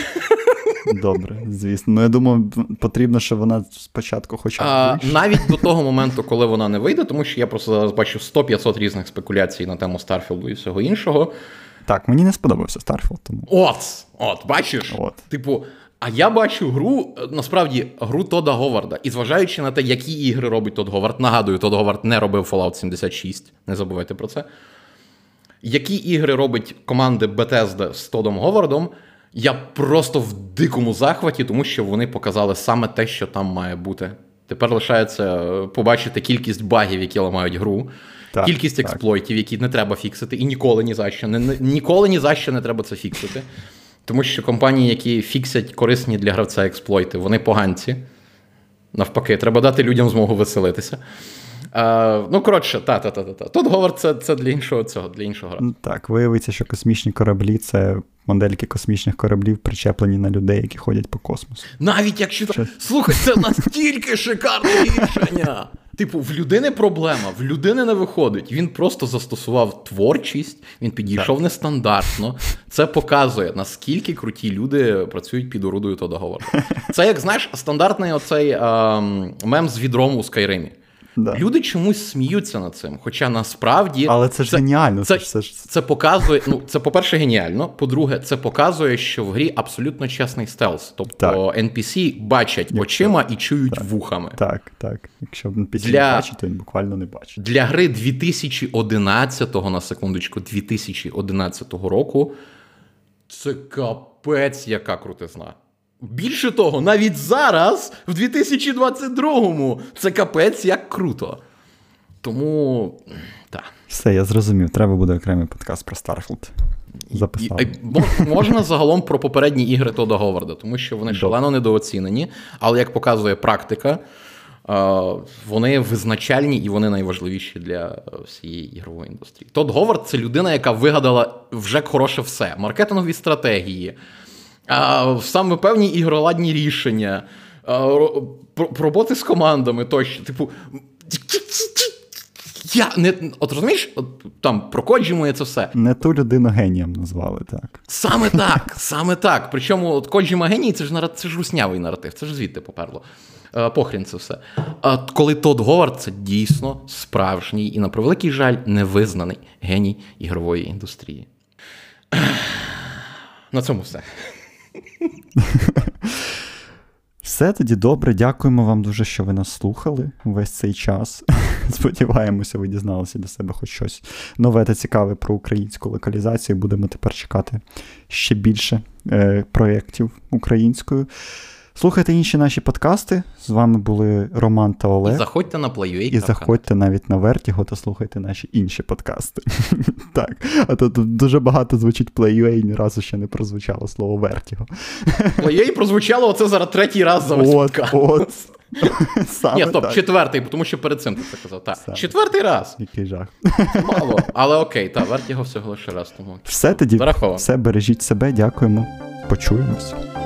Добре, звісно. Ну, я думаю, потрібно, щоб вона спочатку хоча б вийшла. Навіть до того моменту, коли вона не вийде, тому що я просто зараз бачу сто-п'ятсот різних спекуляцій на тему Старфілду і всього іншого. Так, мені не сподобався Старфілд. Тому... От, от, бачиш? От. Типу, а я бачу гру, насправді, гру Тода Говарда. І зважаючи на те, які ігри робить Тод Говард, нагадую, Тод Говард не робив Fallout сімдесят шість, не забувайте про це. Які ігри робить команди Bethesda з Тодом Говардом, я просто в дикому захваті, тому що вони показали саме те, що там має бути. Тепер лишається побачити кількість багів, які ламають гру, так, кількість так. експлойтів, які не треба фіксити, і ніколи ні за що, не, ніколи ні за що не треба це фіксити. Тому що компанії, які фіксять корисні для гравця експлойти, вони поганці. Навпаки, треба дати людям змогу веселитися. Uh, ну, коротше, та-та-та-та. Тут Говард це, це для іншого цього, для іншого гра. Так, виявиться, що космічні кораблі – це модельки космічних кораблів, причеплені на людей, які ходять по космосу. Навіть якщо... Що? Слухай, це настільки шикарне рішення! Типу, в людини проблема, в людини не виходить. Він просто застосував творчість, він підійшов так. нестандартно. Це показує, наскільки круті люди працюють під орудою Тода Говарда. Це, як, знаєш, стандартний оцей ем, мем з відром у Скайримі. Да. Люди чомусь сміються над цим, хоча насправді... Але це ж це, геніально. Це, це, ж... це показує, ну, це, по-перше, геніально, по-друге, це показує, що в грі абсолютно чесний стелс. Тобто так. ен пі сі бачать Якщо... очима і чують так. вухами. Так, так. Якщо ен пі сі для... не бачить, то він буквально не бачить. Для гри дві тисячі одинадцятого, на секундочку, дві тисячі одинадцятого року, це капець яка крутизна. Більше того, навіть зараз, в дві тисячі двадцять другому, це капець як круто. Тому, так. Все, я зрозумів. Треба буде окремий подкаст про Starfield. Записав. І, і, можна загалом про попередні ігри Тода Говарда, тому що вони шалено недооцінені, але, як показує практика, вони визначальні і вони найважливіші для всієї ігрової індустрії. Тод Говард – це людина, яка вигадала вже хороше все. Маркетингові стратегії, А, саме певні ігроладні рішення, а, роботи з командами тощо. Типу, я не, от розумієш, от, там про Коджіму це все. Не ту людину генієм назвали, так. Саме так, саме так. Причому от Коджіма геній, це ж, це ж руснявий наратив, це ж звідти поперло. А, похрін це все. А коли Тод Говард, це дійсно справжній і, на превеликий жаль, невизнаний геній ігрової індустрії. На цьому все. Все, тоді добре. Дякуємо вам дуже, що ви нас слухали весь цей час. Сподіваємося, ви дізналися для себе хоч щось нове та цікаве про українську локалізацію. Будемо тепер чекати ще більше е, проєктів українською. Слухайте інші наші подкасти. З вами були Роман та Олег. І заходьте на Play.ua. І заходьте навіть на Vertigo та слухайте наші інші подкасти. Так, а то тут дуже багато звучить Play.ua, і ні разу ще не прозвучало слово Vertigo. Play.ua прозвучало оце зараз третій раз за весь подкаст. От, от. Ні, стоп, четвертий, тому що перед цим ти це казав. Так, Саме. Четвертий раз. Який жах. Мало, але окей, так, Vertigo всього лише раз. Тому. Все тоді, все, бережіть себе, дякуємо, почуємось.